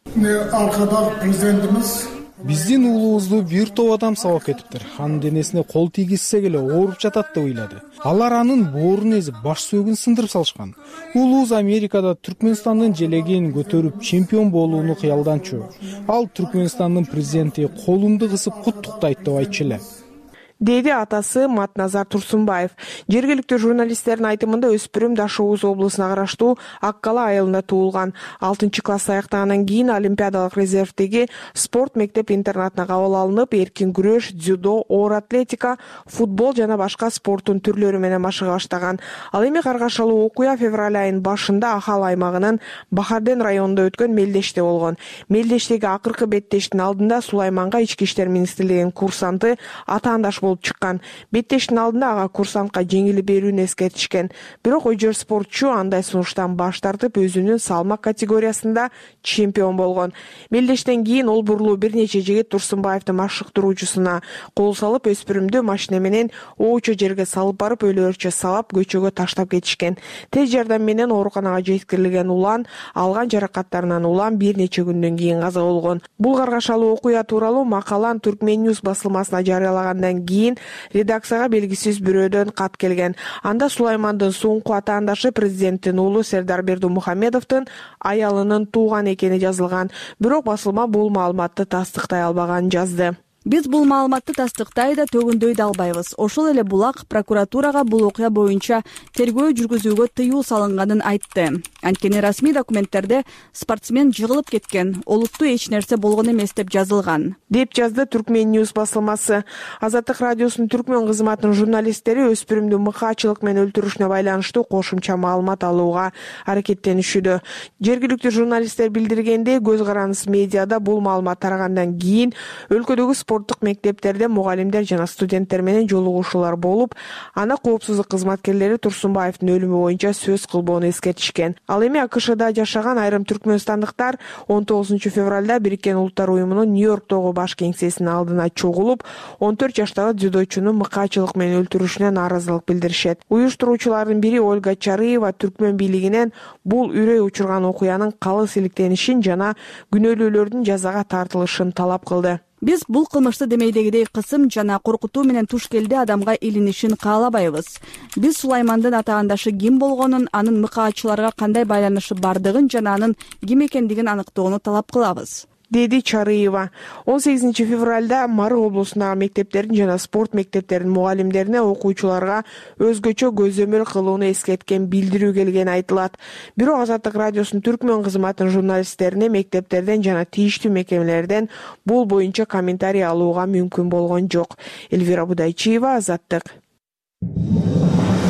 Аркадагы президентибиз биздин уулубузду бир топ адам сабап кетиптир. Анын денесине кол тийгизсек эле ооруп жатат деп ыйлады. Алар анын боорун эзип, баш сөөгүн сындырып салышкан. Уулубуз Америкада Түркмөнстандын желегин көтөрүп чемпион болууну кыялданчу. Ал Түркмөнстандын президенти колумду кысып куттуктайт деп айтчу эле. Деди атасы Матназар Турсунбаев. Жергиликтүү журналисттердин айтымында өспүрүм Дашоуз облусуна караштуу Аккала айылында туулган. алтынчы класс аяктагандан кийин Олимпиадалык резервдеги спорт мектеп интернатына кабыл алынып, эркин күрөш, дзюдо, оор атлетика, футбол жана башка спорттун түрлөрү менен машыга баштаган. Ал эми каргашалуу окуя февраль айынын башында Ахал аймагынын Бахарден районунда өткөн мелдеште болгон. Мелдештеги акыркы беттештин алдында Сулайманга ички иштер министрлигинин курсанты атаандаш болуп чыккан. Беттештин алдында ага курсантка жеңилип берүүнү эскертишкен. Бирок ойжор спортчу андай сунуштан баш тартып, өзүнүн салмак категориясында чемпион болгон. Мелдештен кийин ол бурулуу бир нече жигит Турсунбаевдин машыктыруучусуна кол салып, өспүрүмдү машина менен оочо жерге салып барып, өлөөрчө сабап, көчөгө таштап кетишкен. Тез жардам менен ооруканага жеткирилген улан, алган жаракаттарынан улам бир нече күндөн кийин каза болгон. Бул каргашалуу окуя тууралуу макалан Түркмен Ньюс басылмасына жарыялагандан кийин редакцияга белгисиз бирөөдөн кат келген. Анда Сулаймандын соңку атаандашы президенттин уулу Сердар Бердимухамедовдун аялынын тууган экени жазылган. Бирок басылма бул маалыматты тастыктай албаганын жазды. Биз бул маалыматты тастыктай да төгүндөй да албайбыз. Ошол эле Булак прокуратурага бул окуя боюнча тергөө жүргүзүүгө тыюу салынганын айтты. Анткени расмий документтерде спортсмен жыгылып кеткен, олуттуу эч нерсе болгон эмес деп жазылган, деп жазды Түркмен Ньюс басылмасы. Азаттык радиосунун Түркмен кызматынын журналисттери өспүрүмдү мыкаачылык менен өлтүрүшүнө байланыштуу кошумча маалымат алууга аракеттенишүүдө. Жергиликтүү журналисттер билдиргендей, көз карандысыз медиада бул маалымат тарагандан кийин өлкөдөгү спорттук мектептерде мугалимдер жана студенттер менен жолугушуулар болуп, ана коопсуздук кызматкерлери Турсунбаевдин өлүмү боюнча сөз кылбоону эскертишкен. Ал эми АКШда жашаган айрым түркмөнстандыктар он тогузунчу февралда Бириккен Улуттар уюмунун Нью-Йорктогу баш кеңсесинин алдына чогулуп, он төрт жаштагы дзюдочуну мыкаачылык менен өлтүрүшүнө нааразылык билдиришет. Уюштуруучулардын бири Ольга Чарыева Түркмөн бийлигинен бул үрөй учурган окуянын калыс иликтенишин жана күнөөлүүлөрдүн жазага тартылышын талап кылды. Биз бул кылмышты демейдегидей кысым жана коркутуу менен туш келди адамга илинишин каалабайбыз. Биз Сулаймандын атаандашы ким болгонун, анын мыкаачыларга кандай байланышы бардыгын жана анын ким экендигин аныктоону талап кылабыз, деди Чарыева. он сегизинчи февралда Мары облусундагы мектептердин жана спорт мектептеринин мугалимдерине окуучуларга өзгөчө көзөмөл кылууну эскерткен билдирүү келгени айтылат. Бирок Азаттык радиосунун Түркмөн кызматынын журналисттерине мектептерден жана тийиштүү мекемелерден бул боюнча комментарий алууга мүмкүн болгон жок. Элвира Будайчиева, Азаттык.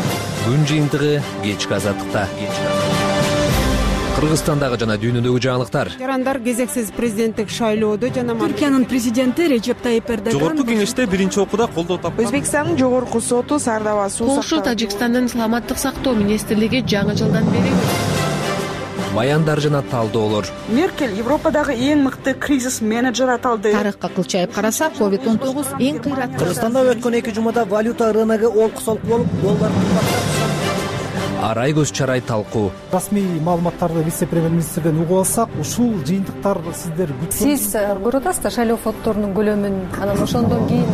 күн жыйынтыгы кечки азаттыкта. Кыргызстандагы жана дүйнөдөгү жаңылыктар. Жарандар кезексиз президенттик шайлоодо жана Түркиянын президенти Режеп Тайип Эрдоган жогорку кеңеште биринчи окууда колдоо тапкан. Өзбекстандын жогорку соту Сардава суу Полша Тажикстандын саламаттык сактоо министрлиги жаңы жылдан бери баяндар жана талдоолор. Меркель Европадагы эң мыкты кризис менеджер аталды. Тарыхка кылчайып карасак, ковид он тогуз эң кыйрат. Кыргызстанда өткөн эки жумада валюта рыногу олку-солку болуп, доллар Арай көз чарай талкуу. Расмий маалыматтарды вице-премьер-министрден угуп алсак, ушул жыйынтыктар сиздер Сиз көрүп атасыздар шайлоо фонддорунун көлөмүн, анан ошондон кийин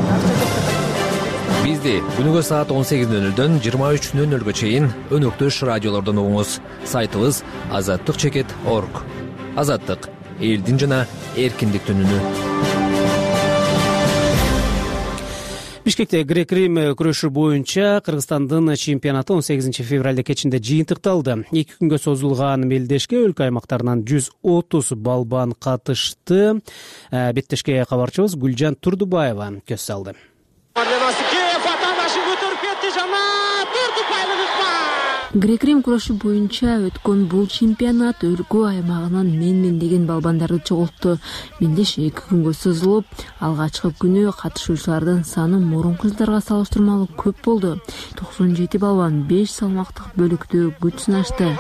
Бизди күнүгө саат он сегиз нөл нөлдөн жыйырма үч нөл нөлгө чейин өнөктөш радиолордон угуңуз. Сайтыбыз азаттык чекит точка орг. Азаттык элдин жана эркиндиктин үнү. Бишкекте грек-рим күрөшү боюнча Кыргызстандын чемпионаты он сегизинчи февралда кечинде жыйынтыкталды. эки күнгө созулган мелдешке өлкө аймактарынан жүз отуз балбан катышты. Беттешке кабарчыбыз Гүлжан Турдубаева көз салды. Грек-рим күрөшү боюнча өткөн бул чемпионат өлкө аймагынан мен-мен деген балбандарды чогултту. Мелдеш эки күнгө созулуп, алгачкы күнү катышуучулардын саны мурунку жылдарга салыштырмалуу көп болду. токсон жети балбан беш салмактык бөлүктө күч сынашты.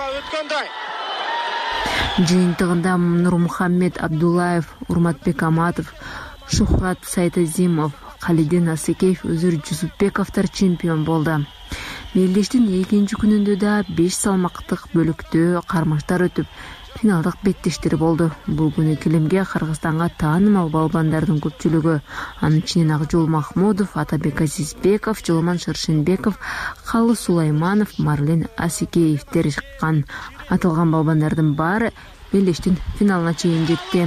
Жыйынтыгында Нурмухаммед Абдуллаев, Урматбек Аматов, Шухрат Сайтазимов, Калидин Асекеев, Өзүр Жусупбековдор чемпион болду. Мелдештин экинчи күнүндө да беш салмактык бөлүктө кармаштар өтүп, финалдык беттештер болду. Бул күнү килимге Кыргызстанга таанымал балбандардын көпчүлүгү, анын ичинен Акжол Махмудов, Атабек Азизбеков, Жоломан Шыршенбеков, Калы Сулайманов, Марлен Асекеевдер чыккан. Аталган балбандардын баары мелдештин финалына чейин жетти.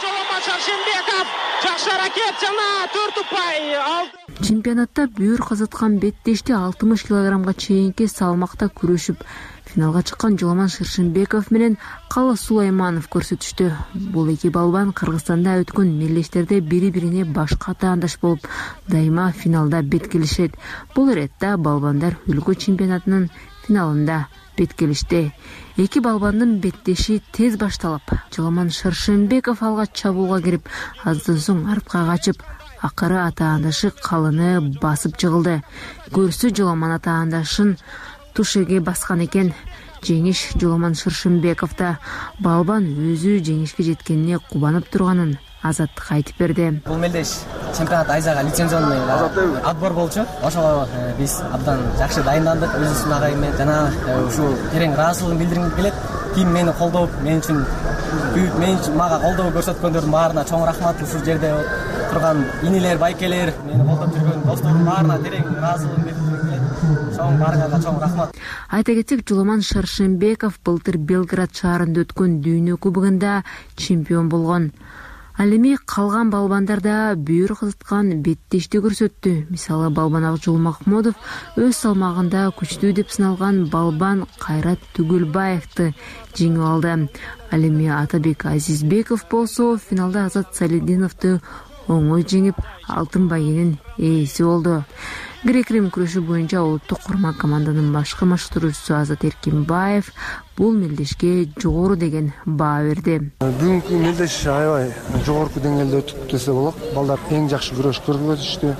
Чемпионатта бүйүр казаткан беттешти алтымыш килограммга чейинки салмакта күрөшүп, финалга чыккан Жоломан Шыршенбеков менен Калы Сулайманов көрсөтүштү. Бул эки балбан Кыргызстанда өткөн мелдештерде бири-бирине башка таандаш болуп, дайыма финалда беткелишет. Бул иретте балбандар өлкө чемпионатынын финалында беткелишти. Эки балбандын беттеши тез башталып, Жоломан Шыршенбеков алга чабуулга кирип, аздан соң артка качып, акыры атаандашы Калыны басып жыгылды. Көрсө Жоломан атаандашын тушеге баскан экен. Жеңиш Жоломан Шыршенбековда. Балбан өзү жеңишке жеткенине кубанып турганын Азаттык айтып берди. Бул мелдеш чемпионат Айзага лицензионный отбор болчу. Ошого биз абдан жакшы дайындандык, өзүбүздүн агайым менен. Жана ушул терең ыраазычылыгын билдиргим келет. Ким мени колдоп, мен үчүн бүт мен үчүн мага колдоо көрсөткөндөрдүн баарына чоң рахмат. Ушул жерде турган инилер, байкелер, мени колдоп жүргөн достордун баарына терең ыраазычылыгын билдиргим келет. Чоң баарыңарга чоң рахмат. Айта кетсек, Жоломан Шыршенбеков былтыр Белград шаарында өткөн дүйнө кубогунда чемпион болгон. Ал эми калган балбандарда бүйүр кызыткан беттешти көрсөттү. Мисалы, балбан Акжол Махмудов өз салмагында күчтүү деп сыналган балбан Кайрат Түгүлбаевди жеңип алды. Ал эми Атабек Азизбеков болсо финалда Азат Салидиновду оңой жеңип, алтын байгенин ээси болду. Грек-рим күрөшү боюнча улуттук курман команданын башкы машыктыруучусу Азат Эркинбаев бул мелдешке жогору деген баа берди. Бүгүнкү мелдеш аябай жогорку деңгээлде өтүп десе болот. Балдар эң жакшы күрөш көрсөтүштү.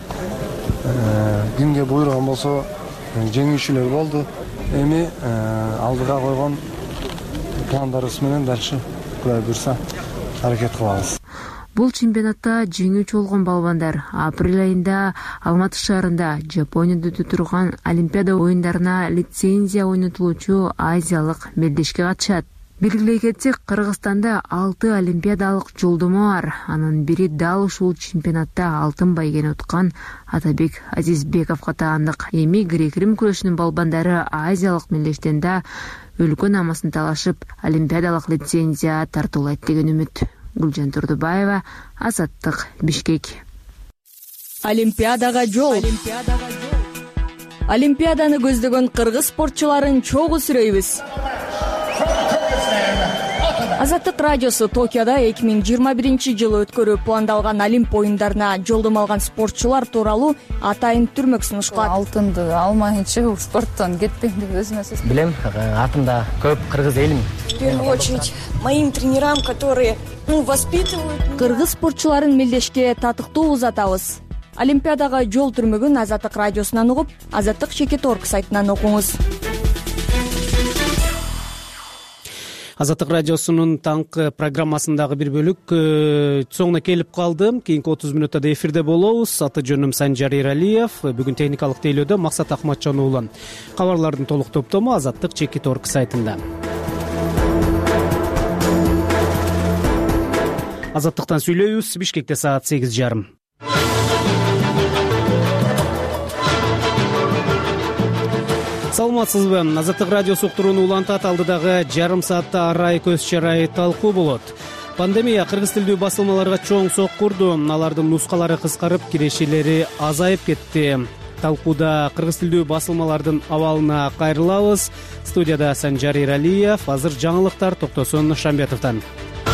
Кимге буйруган болсо жеңүүчүлөр болду. Эми алдыга койгон пландарыбыз менен дальше Кудай буйруса аракет кылабыз. Бул чемпионатта жеңүүчү болгон балбандар апрель айында Алматы шаарында Жапонияда өтүп турган Олимпиада оюндарына лицензия ойнотулуучу азиялык мелдешке катышат. Белгилей кетсек, Кыргызстанда алты олимпиадалык жолдомо бар. Анын бири дал ушул чемпионатта алтын байгени уткан Атабек Азизбековго таандык. Эми грек-рим күрөшүнүн балбандары азиялык мелдештен да өлкө намасын талашып, олимпиадалык лицензия тартуулайт деген үмүт. Гүлжан Турдубаева, Азаттык, Бишкек. Олимпиадага жол. Олимпиаданы көздөгөн кыргыз спортчуларын чогуу сүрөйбүз. Азаттык радиосу Токиодо эки миң жыйырма биринчи жылы өткөрүү пландалган Олимп оюндарына жолдомо алган спортчулар тууралуу атайын түрмөк сунушталат. Алтынды алмайынча спорттон кетпейм деп өзүмө сөз билем. Артымда көп кыргыз элим. В первую очередь моим тренерам, которые воспитывают. Кыргыз спортчуларын мелдешке татыктуу узатабыз. Олимпиадага жол түрмөгүн Азаттык радиосунан угуп, Азаттык чекит точка орг сайтынан окуңуз. Азаттык радиосунун таңкы программасындагы бир бөлүк соңуна келип калды. Кийинки отуз мүнөттө эфирде болобуз. Аты жөнүм Санжар Эралиев. Бүгүн техникалык тейлөөдө Максат Акматжан уулу. Кабарлардын толук топтому Азаттык чекит точка орг сайтында. Азаттыктан сүйлөйбүз. Бишкекте саат сегиз жарым. Саламатсызбы? Азаттык радиосу уктурууну улантат. Алдыдагы жарым саатта арай көз чарай талкуу болот. Пандемия кыргыз тилдүү басылмаларга чоң соккурду. Алардын нускалары кыскарып, кирешелери азайып кетти. Талкууда кыргыз тилдүү басылмалардын абалына кайрылабыз. Студияда Санжар Эралиев. Азыр жаңылыктар Токтосун Шамбетовдон.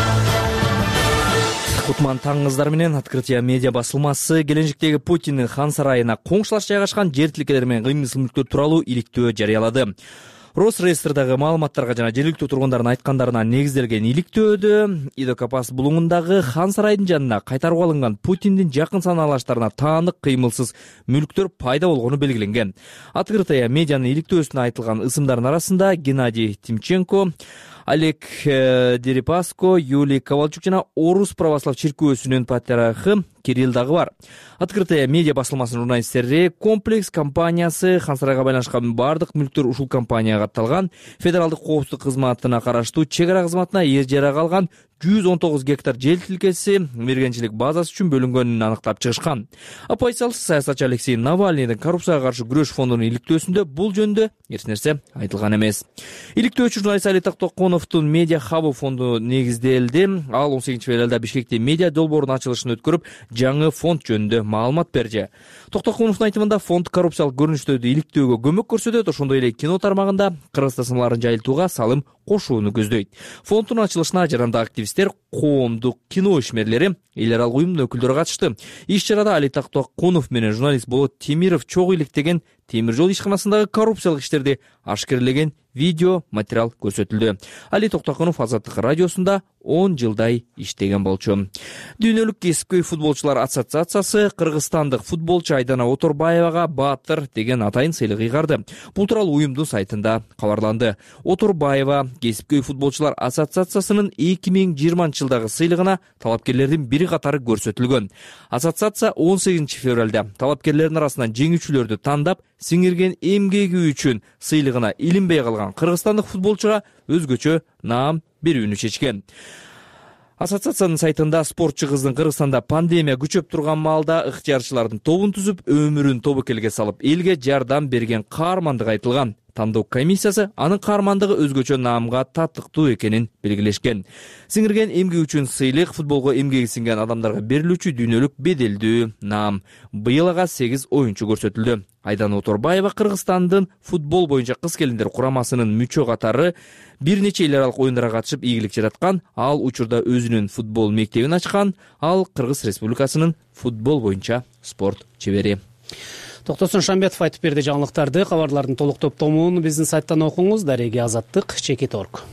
Кутман таңыңыздар менен. Открытие медиа басылмасы келенжиктеги Путиндин хан сарайына коңшулаш жайгашкан жер тилкелер менен кыймыл мүлктөр тууралуу иликтөө жарыялады. Росреестрдагы маалыматтарга жана жергиликтүү тургундардын айткандарына негизделген иликтөөдө Идокапас булуңундагы хан сарайдын жанына кайтарууга алынган Путиндин жакын санаалаштарына таандык кыймылсыз мүлктөр пайда болгону белгиленген. Открытие медианын иликтөөсүнө айтылган ысымдардын арасында Геннадий Тимченко, Олег Дерипаско, Юлий Ковальчук жана Орус православ чиркөөсүнүн патриархы Кирилл дагы бар. Открытие медиа басылмасынын журналисттери комплекс компаниясы хан сарайга байланышкан бардык мүлктөр ушул компанияга катталган, федералдык коопсуздук кызматына караштуу чек ара кызматына эр жарага алган жүз он тогуз гектар жер тилкеси мергенчилик базасы үчүн бөлүнгөнүн аныктап чыгышкан. Оппозициялык саясатчы Алексей Навальныйдын коррупцияга каршы күрөш фондунун иликтөөсүндө бул жөнүндө эч нерсе айтылган эмес. Иликтөөчү журналист Али Токтоконовдун медиа хабы фонду негизделди. Ал он сегизинчи февралда Бишкекте медиа долбоордун ачылышын өткөрүп, жаңы фонд жөнүндө маалымат берди. Токтоконовдун айтымында фонд коррупциялык көрүнүштөрдү иликтөөгө көмөк көрсөтөт, ошондой эле кино тармагында кыргыз тасмаларын жайылтууга салым кошууну көздөйт. Фонддун ачылышына жарандагы активисттер, коомдук кино ишмерлери, эл аралык уюмдун өкүлдөрү катышты. Иш чарада Али Токтоконов менен журналист Болот Темиров чогуу иликтеген темир жол ишканасындагы коррупциялык иштерди ашкерлеген видео материал көрсөтүлдү. Али Токтоконов Азаттык радиосунда он жылдай иштеген болчу. Дүйнөлүк кесипкөй футболчулар ассоциациясы кыргызстандык футболчу Айдана Оторбаевага Баатыр деген атайын сыйлык ыйгарды. Бул тууралуу уюмдун сайтында кабарланды. Оторбаева кесипкөй футболчулар ассоциациясынын эки миң жыйырманчы жылдагы сыйлыгына талапкерлердин бири катары көрсөтүлгөн. Ассоциация он сегизинчи февралда талапкерлердин арасынан жеңүүчүлөрдү тандап, сиңирген эмгеги үчүн сыйлыгына илинбей калган кыргызстандык футболчуга өзгөчө наам берүүнү чечкен. Ассоциациянын сайтында спортчу кыздын Кыргызстанда пандемия күчөп турган маалда ыктыярчылардын тобун түзүп, өмүрүн тобокелге салып, элге жардам берген каармандыгы айтылган. Тандоо комиссиясы анын каармандыгы өзгөчө наамга татыктуу экенин белгилешкен. Сиңирген эмгеги үчүн сыйлык футболго эмгеги сиңген адамдарга берилүүчү дүйнөлүк беделдүү наам. Быйыл ага сегиз оюнчу көрсөтүлдү. Айдана Оторбаева Кыргызстандын футбол боюнча кыз келиндер курамасынын мүчө катары бир нече эл аралык оюндарга катышып ийгилик жараткан. Ал учурда өзүнүн футбол мектебин ачкан. Ал Кыргыз Республикасынын футбол боюнча спорт чебери. Токтосун Шамбетов айтып берди жаңылыктарды. Кабарлардын толук топтомун биздин сайттан окуңуз. Дареги Азаттык чекит точка орг.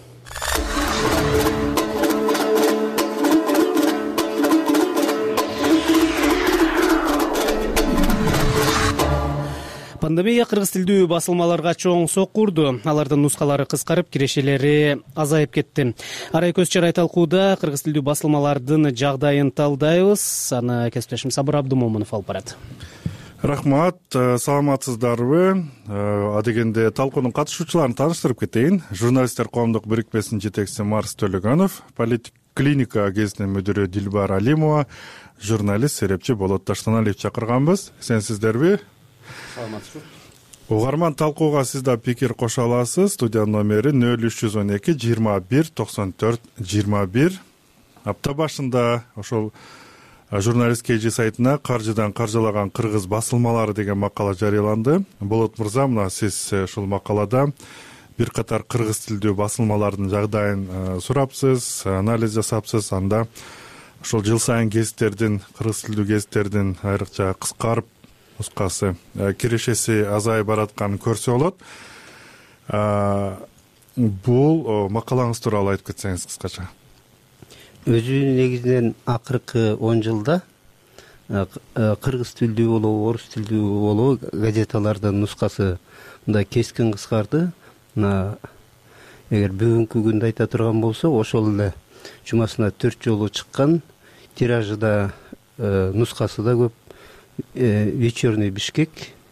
Пандемия кыргыз тилдүү басылмаларга чоң соккурду. Алардын нускалары кыскарып, кирешелери азайып кетти. Арай көз чарай талкууда кыргыз тилдүү басылмалардын жагдайын талдайбыз. Аны кесиптешим Сабыр Абдумомунов алып барат. Рахмат, саламатсыздарбы? Адегенде талкуунун катышуучуларын тааныштырып кетейин. Журналисттер коомдук бирикмесинин жетекчиси Марс Төлөгөнов, Политклиника гезитинин мүдүрү Дилбар Алимова, журналист серепчи Болот Таштаналиев чакырганбыз. Сенсиздерби? Саламатсызбы. Угарман талкууга сиз да пикир кошо аласыз. Студия номери нөл үч жүз он эки жыйырма бир токсон төрт жыйырма бир. Апта башында ошол журналист кей сайтына каржыдан каржылаган кыргыз басылмалары деген макала жарыяланды. Болот мырза, мына сиз ушул макалада бир катар кыргыз тилдүү басылмалардын жагдайын сурапсыз, анализ жасапсыз. Анда ошол жыл сайын гезиттердин, кыргыз тилдүү гезиттердин айрыкча кыскарып нускасы, кирешеси азайып баратканын көрсө болот. Бул макалаңыз тууралуу айтып кетсеңиз кыскача. Өзү негизинен акыркы он жылда кыргыз тилдүү болобу, орус тилдүү болобу газеталардын нускасы мындай кескин кыскарды. Мына эгер бүгүнкү күндө айта турган болсо, ошол эле жумасына төрт жолу чыккан, тиражы да нускасы да көп. Вечерний Бишкек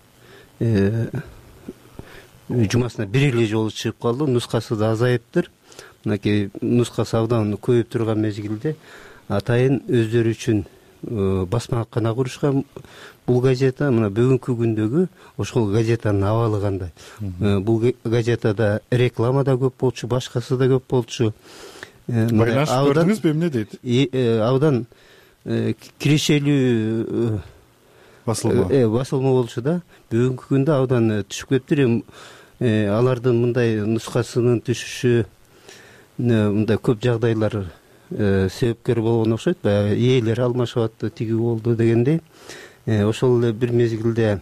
жумасына бир эле жолу чыгып калды, нускасы да азайыптыр. Мынакей нускасы абдан көбөйүп турган мезгилде атайын өздөрү үчүн басмакана курушкан бул газета. Мына бүгүнкү күндөгү ошол газетанын абалы кандай? Бул газетада реклама да көп болчу, башкасы да көп болчу. Байланышып көрдүңүзбү, эмне дейт? Абдан кирешелүү басылма басылма болчу да. Бүгүнкү күндө абдан түшүп кетиптир. Алардын мындай нускасынын түшүшү мындай көп жагдайлар себепкер болгон окшойт. Баягы ээлер алмашып атты, тиги болду дегендей. Ошол эле бир мезгилде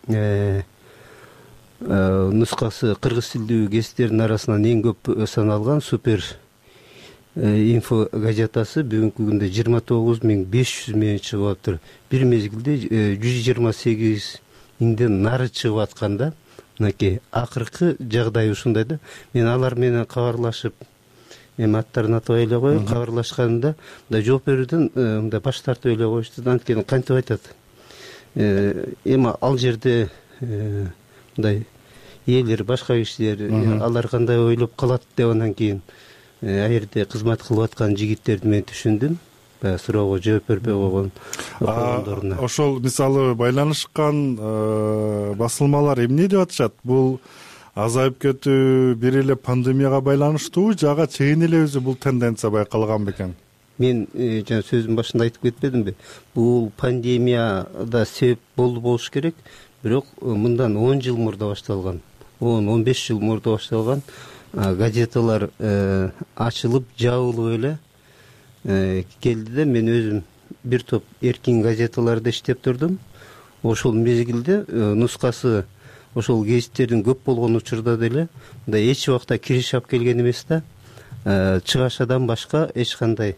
нускасы кыргыз тилдүү гезиттердин арасынан эң көп саналган Супер инфо газетасы бүгүнкү күндө жыйырма тогуз миң беш жүз менен чыгып атыптыр. Бир мезгилде жүз жыйырма сегиз миңден нары чыгып атканда, мынакей акыркы жагдай ушундай да. Мен алар менен кабарлашып, эми аттарын атабай эле коеюн, кабарлашканымда мындай жооп берүүдөн мындай баш тартып эле коюшту. Анткени кантип айтат? Эми ал жерде мындай ээлер, башка кишилер алар кандай ойлоп калат деп анан кийин аерде кызмат кылып аткан жигиттерди мен түшүндүм. Баягы суроого жооп бербей койгон окугондоруна. Ошол мисалы байланышкан басылмалар эмне деп атышат? Бул азайып кетүү бир эле пандемияга байланыштуу, жага чейин эле өзү бул тенденция байкалган бекен? Мен жана сөзүмдүн башында айтып кетпедимби? Бул пандемияда себеп болду болуш керек, бирок мындан он жыл мурда башталган, он он беш жыл мурда башталган газеталар ачылып, жабылып эле келди да. Мен өзүм бир топ эркин газеталарда иштеп турдум. Ошол мезгилде нускасы ошол гезиттердин көп болгон учурда деле мындай эч убакта кириш алып келген эмес да. Чыгашадан башка эч кандай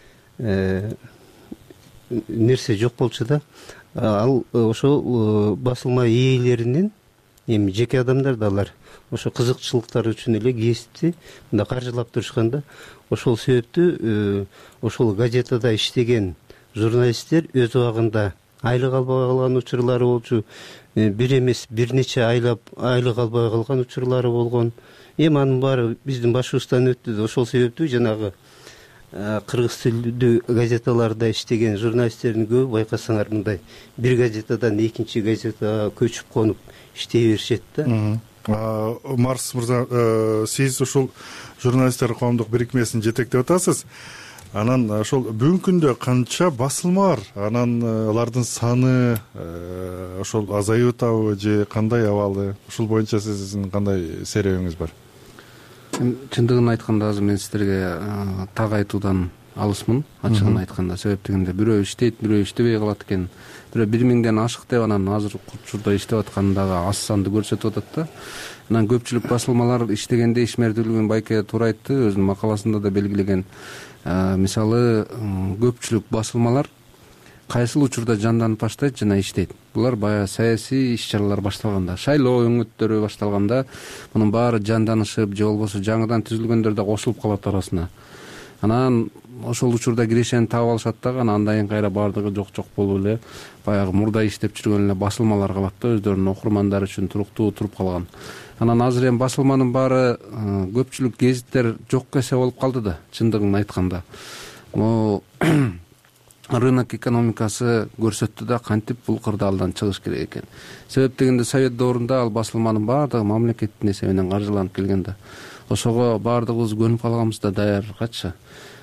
нерсе жок болчу да. Ал ошол басылма ээлеринин, эми жеке адамдар да алар ошо кызыкчылыктары үчүн эле гезитти мындай каржылап турушкан да. Ошол себептүү ошол газетада иштеген журналисттер өз убагында айлык албай калган учурлары болчу. Бир эмес, бир нече айлап айлык албай калган учурлары болгон. Эми анын баары биздин башыбыздан өттү да. Ошол себептүү жанагы кыргыз тилдүү газеталарда иштеген журналисттердин көбү байкасаңар мындай бир газетадан экинчи газетага көчүп конуп иштей беришет да. Марс мырза, сиз ушул журналисттер коомдук бирикмесин жетектеп атасыз. Анан ошол бүгүнкү күндө канча басылма бар? Анан алардын саны ошол азайып атабы же кандай абалы? Ушул боюнча сиздин кандай серебиңиз бар? Чындыгын айтканда азыр мен сиздерге так айтуудан алысмын, ачыгын айтканда. Себеп дегенде бирөө иштейт, бирөө иштебей калат экен. Бирөө бир миңден ашык деп анан азыр учурда иштеп атканы дагы аз санды көрсөтүп атат да. Анан көпчүлүк басылмалар иштегенде ишмердүүлүгүн Байке туура айтты, өзүнүн макаласында да белгилеген. Мисалы, көпчүлүк басылмалар кайсыл учурда жанданып баштайт жана иштейт. Булар баягы саясий иш-чаралар башталганда, шайлоо өңөттөрү башталганда мунун баары жанданышып, же болбосо жаңыдан түзүлгөндөр да кошулуп калат арасына. Анан ошол учурда кирешени таап алышат дагы, анан андан кийин кайра баардыгы жок-жок болуп эле баягы мурда иштеп жүргөн эле басылмалар калат да, өздөрүнүн окурмандары үчүн туруктуу туруп калган. Анан азыр эми басылманын баары көпчүлүк гезиттер жок эсе болуп калды да, чындыгын айтканда. Могу рынок экономикасы көрсөттү да кантип бул кырдаалдан чыгыш керек экен. Себеп дегенде Совет доорунда ал басылманын баардыгы мамлекеттин эсебинен каржыланып келген да. Ошого баардыгыбыз көнүп калганбыз да даяргачы.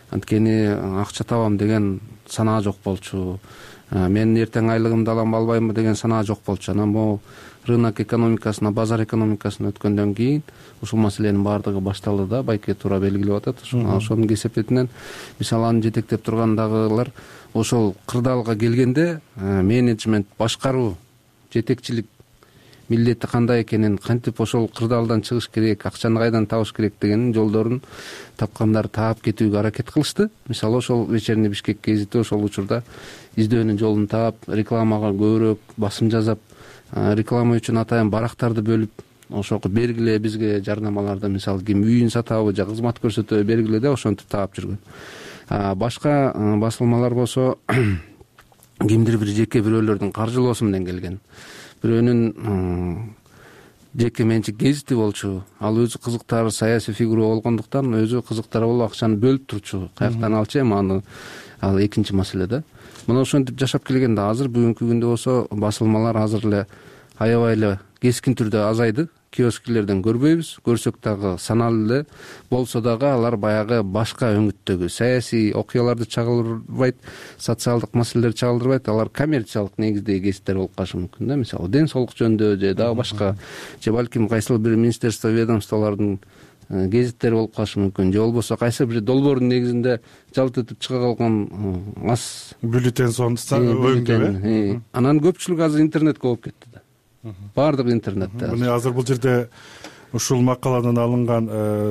анткени акча табам деген санаа жок болчу. Мен эртең айлыгымды алам албаймбы деген санаа жок болчу. Анан могу рынок экономикасына, базар экономикасына өткөндөн кийин ушул маселенин баардыгы башталды да, байке туура белгилеп атат. Ошонун кесепетинен мисалы аны жетектеп тургандагылар ошол кырдаалга келгенде менеджмент, башкаруу, жетекчилик милдети кандай экенин, кантип ошол кырдаалдан чыгыш керек, акчаны кайдан табыш керек дегенин жолдорун тапкандар таап кетүүгө аракет кылышты. Мисалы ошол вечерний Бишкек гезити ошол учурда издөөнүн жолун таап, рекламага көбүрөөк басым жасап, реклама үчүн атайын барактарды бөлүп, ошого бергиле бизге жарнамаларды, мисалы ким үйүн сатабы же кызмат көрсөтөбү бергиле деп ошентип таап жүргөн. Башка басылмалар болсо кимдир бир жеке бирөөлөрдүн каржылоосу менен келген. Бирөөнүн жеке менчик гезити болчу. Ал өзү кызыктар саясий фигура болгондуктан өзү кызыктар болуп акчаны бөлүп турчу. Каяктан алчу эми аны ал экинчи маселе да. Мына ошентип жашап келгенде азыр бүгүнкү күндө болсо басылмалар азыр эле аябай эле кескин түрдө азайды. Киоскилерден көрбөйбүз, көрсөк дагы саналуу эле болсо дагы алар баягы башка өңүттөгү саясий окуяларды чагылдырбайт, социалдык маселелерди чагылдырбайт, алар коммерциялык негиздеги гезиттер болуп калышы мүмкүн да. Мисалы ден соолук жөнүндө же дагы башка, же балким кайсыл бир министерство, ведомстволордун гезиттери болуп калышы мүмкүн, же болбосо кайсы бир долбоордун негизинде жалт этип чыга калган аз бюллетень сонунда өңдөө. Анан көпчүлүк азыр интернетке болуп кетти да. Баардык интернетте. Мына азыр бул жерде ушул макаладан алынган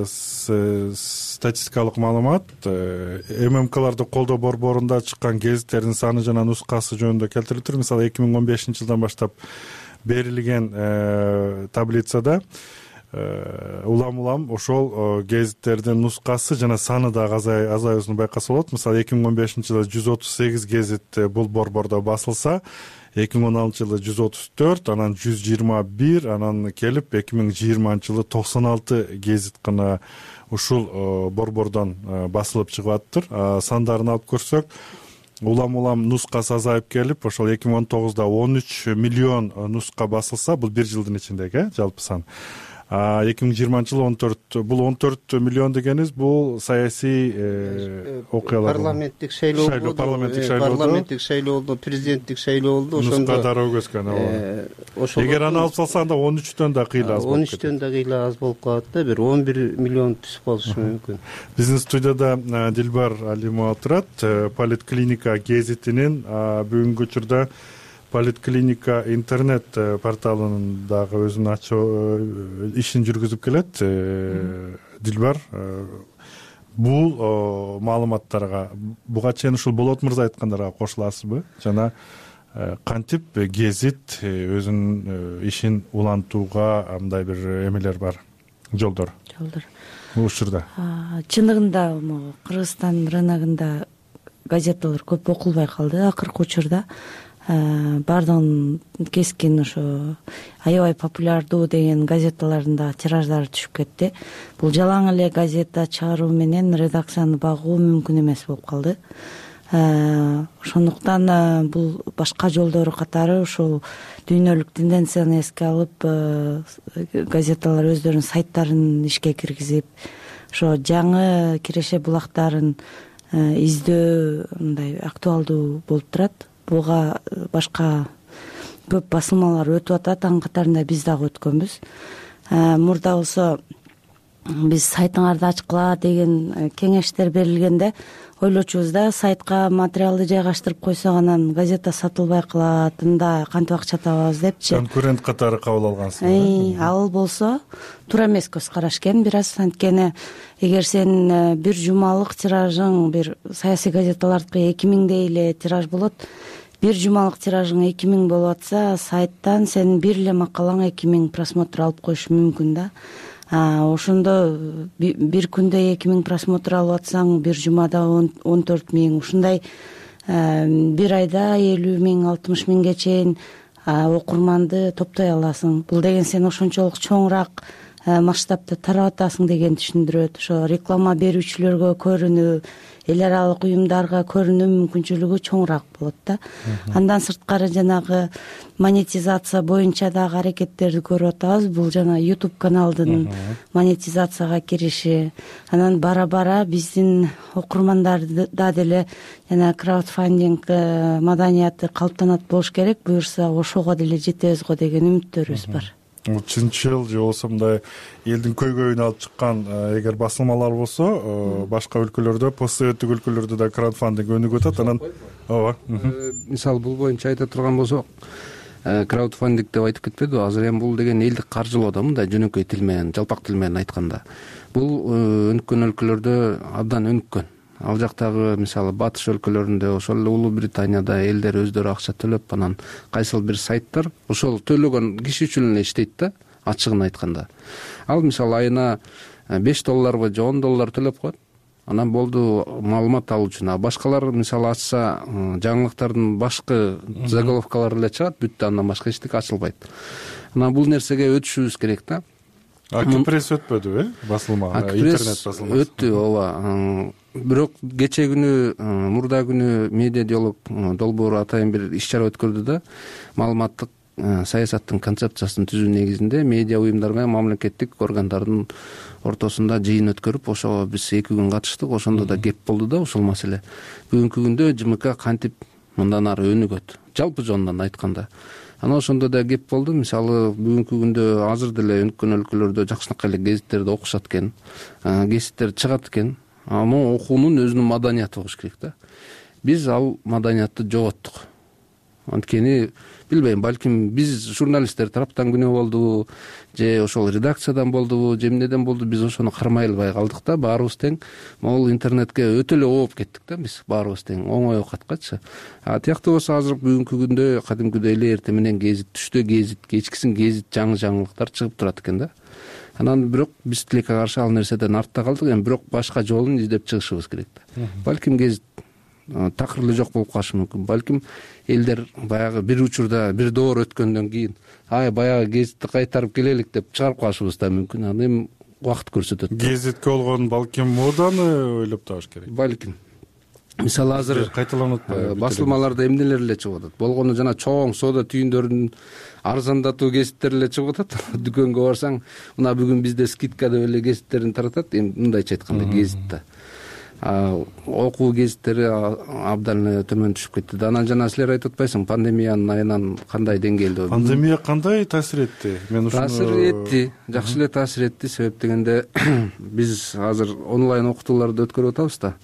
статистикалык маалымат ММКларды колдоо борборунда чыккан гезиттердин саны жана нускасы жөнүндө келтирилиптир. Мисалы эки миң он бешинчи жылдан баштап берилген таблицада улам улам ошол гезиттердин нускасы жана саны дагы азаюусун байкаса болот. Мисалы эки миң он бешинчи жылы жүз отуз сегиз гезит бул борбордо басылса, эки миң он алтынчы жылы жүз отуз төрт, анан жүз жыйырма бир, анан келип эки миң жыйырманчы жылы токсон алты гезит гана ушул борбордон басылып чыгып атыптыр. Сандарын алып көрсөк, улам улам нускасы азайып келип, ошол эки миң он тогузда он үч миллион нуска басылса, бул бир жылдын ичиндеги жалпы сан. эки миң жыйырманчы жылы он төрт, бул он төрт миллион дегенибиз бул саясий окуялар. Парламенттик шайлоо болду, парламенттик шайлоо, парламенттик шайлоо болду, президенттик шайлоо болду. Ошондо дароо өскөн. Эгер аны алып салсаң да он үчтөн да кыйла аз болот. он үчтөн да кыйла аз болуп калат да, бир он бир миллион түшүп калышы мүмкүн. Биздин студияда Дилбар Алимова турат, Политклиника гезитинин бүгүнкү учурда Политклиника интернет порталынын дагы өзүнүн ачуу ишин жүргүзүп келет. Дилбар, бул маалыматтарга буга чейин ушул Болот мырза айткандарга кошуласызбы? Жана кантип гезит өзүнүн ишин улантууга мындай бир эмелер бар, жолдор? Жолдор. Бул учурда. Чындыгында Кыргызстан рыногунда газеталар көп окулбай калды акыркы учурда. Бардыгын кескин ошо аябай популярдуу деген газеталардын да тираждары түшүп кетти. Бул жалаң эле газета чыгаруу менен редакцияны багуу мүмкүн эмес болуп калды. Ошондуктан бул башка жолдору катары ушул дүйнөлүк тенденцияны эске алып газеталар өздөрүнүн сайттарын ишке киргизип, ошо жаңы киреше булактарын издөө мындай актуалдуу болуп турат. Буга башка көп басылмалар өтүп атат, анын катарында биз дагы өткөнбүз. Мурда болсо биз сайтыңарды ачкыла деген кеңештер берилгенде ойлочубуз да, сайтка материалды жайгаштырып койсок анан газета сатылбай калат, анда кантип акча табабыз депчи. Конкурент катары кабыл алгансыз. Ал болсо туура эмес көз караш экен. Бираз анткени эгер сен бир жумалык тиражың, бир саясий газеталардыкы эки миңдей эле тираж болот, бир жумалык тиражың эки миң болуп атса, сайттан сенин бир эле макалаң эки миң просмотр алып коюшу мүмкүн да. Ошондо бир күндө эки миң просмотр алып атсаң, бир жумада он төрт миң, ушундай бир айда элүү миң, алтымыш миңге чейин окурманды топтой аласың. Бул деген сен ошончолук чоңураак масштабта тарап атасың деген түшүндүрөт. Ошо реклама берүүчүлөргө көрүнүү, эл аралык уюмдарга көрүнүү мүмкүнчүлүгү чоңураак болот да. Андан сырткары жанагы монетизация боюнча дагы аракеттерди көрүп атабыз. Бул жана YouTube каналдын монетизацияга кириши, анан бара бара биздин окурмандар да деле жана краудфандинг маданияты калыптанат болуш керек. Буюрса ошого деле жетебиз го деген үмүттөрүбүз бар. Чынчыл же болбосо мындай элдин көйгөйүн алып чыккан эгер басылмалар болсо, башка өлкөлөрдө, постсоветтик өлкөлөрдө да краудфандинг өнүгүп атат. Анан ооба. Мисалы бул боюнча айта турган болсок, краудфандинг деп айтып кетпедиби? Азыр эми бул деген элдик каржылоо да, мындай жөнөкөй тил менен, жалпак тил менен айтканда. Бул өнүккөн өлкөлөрдө абдан өнүккөн. Ал жактагы мисалы батыш өлкөлөрүндө, ошол эле Улуу Британияда элдер өздөрү акча төлөп, анан кайсыл бир сайттар ошол төлөгөн киши үчүн эле иштейт да, ачыгын айтканда. Ал мисалы айына беш долларбы же он доллар төлөп коет. Анан болду маалымат алуу үчүн. А башкалар мисалы ачса, жаңылыктардын башкы заголовкалары эле чыгат, бүттү, андан башка эчтеке ачылбайт. Анан бул нерсеге өтүшүбүз керек да. Акипресс өтпөдүбү, э? Басылма, интернет басылмасы. Өттү, ооба. Бирок кече күнү, мурда күнү медиа диалог долбоору атайын бир иш чара өткөрдү да, маалыматтык саясаттын концепциясын түзүү негизинде медиа уюмдар менен мамлекеттик органдардын ортосунда жыйын өткөрүп, ошого биз эки күн катыштык. Ошондо да кеп болду да ушул маселе. Бүгүнкү күндө ЖМК кантип мындан ары өнүгөт, жалпы жонунан айтканда. Анан ошондо да кеп болду. Мисалы бүгүнкү күндө азыр деле өнүккөн өлкөлөрдө жакшынакай эле гезиттерди окушат экен, гезиттер чыгат экен. Аны окуунун өзүнүн маданияты болуш керек да. Биз ал маданиятты жоготтук. Анткени билбейм, балким биз журналисттер тараптан күнөө болдубу, же ошол редакциядан болдубу, же эмнеден болду, биз ошону кармай албай калдык да. Баарыбыз тең могул интернетке өтө эле ооп кеттик да, биз баарыбыз тең оңой окаткачы. А тияктуу болсо азыр бүгүнкү күндө кадимкидей эле эртең менен гезит, түштө гезит, кечкисин гезит, жаңы жаңылыктар чыгып турат экен да. Анан бирок биз тилекке каршы ал нерседен артта калдык. Эми бирок башка жолун издеп чыгышыбыз керек да. Балким гезит такыр эле жок болуп калышы мүмкүн. Балким элдер баягы бир учурда бир доор өткөндөн кийин, ай баягы гезитти кайтарып келелик деп чыгарып калышыбыз да мүмкүн. Аны эми убакыт көрсөтөт. Гезитке болгон балким моданы ойлоп табыш керек. Балким. Мисалы азыр кайталанып атпайбы? Басылмаларда эмнелер эле чыгып атат. Болгону жана чоң соода түйүндөрүн арзандатуу гезиттер эле чыгып атат. Дүкөнгө барсаң, мына бүгүн бизде скидка деп эле гезиттерин таратат. Эми мындайча айтканда гезитте. Окуу гезиттери абдан эле төмөн түшүп кетти. Анан жана силер айтып атпайсың, пандемиянын айынан кандай деңгээлде? Пандемия кандай таасир этти? Мен ушуну таасир этти, жакшы эле таасир этти. Себеп дегенде биз азыр онлайн окутууларды өткөрүп атабыз да.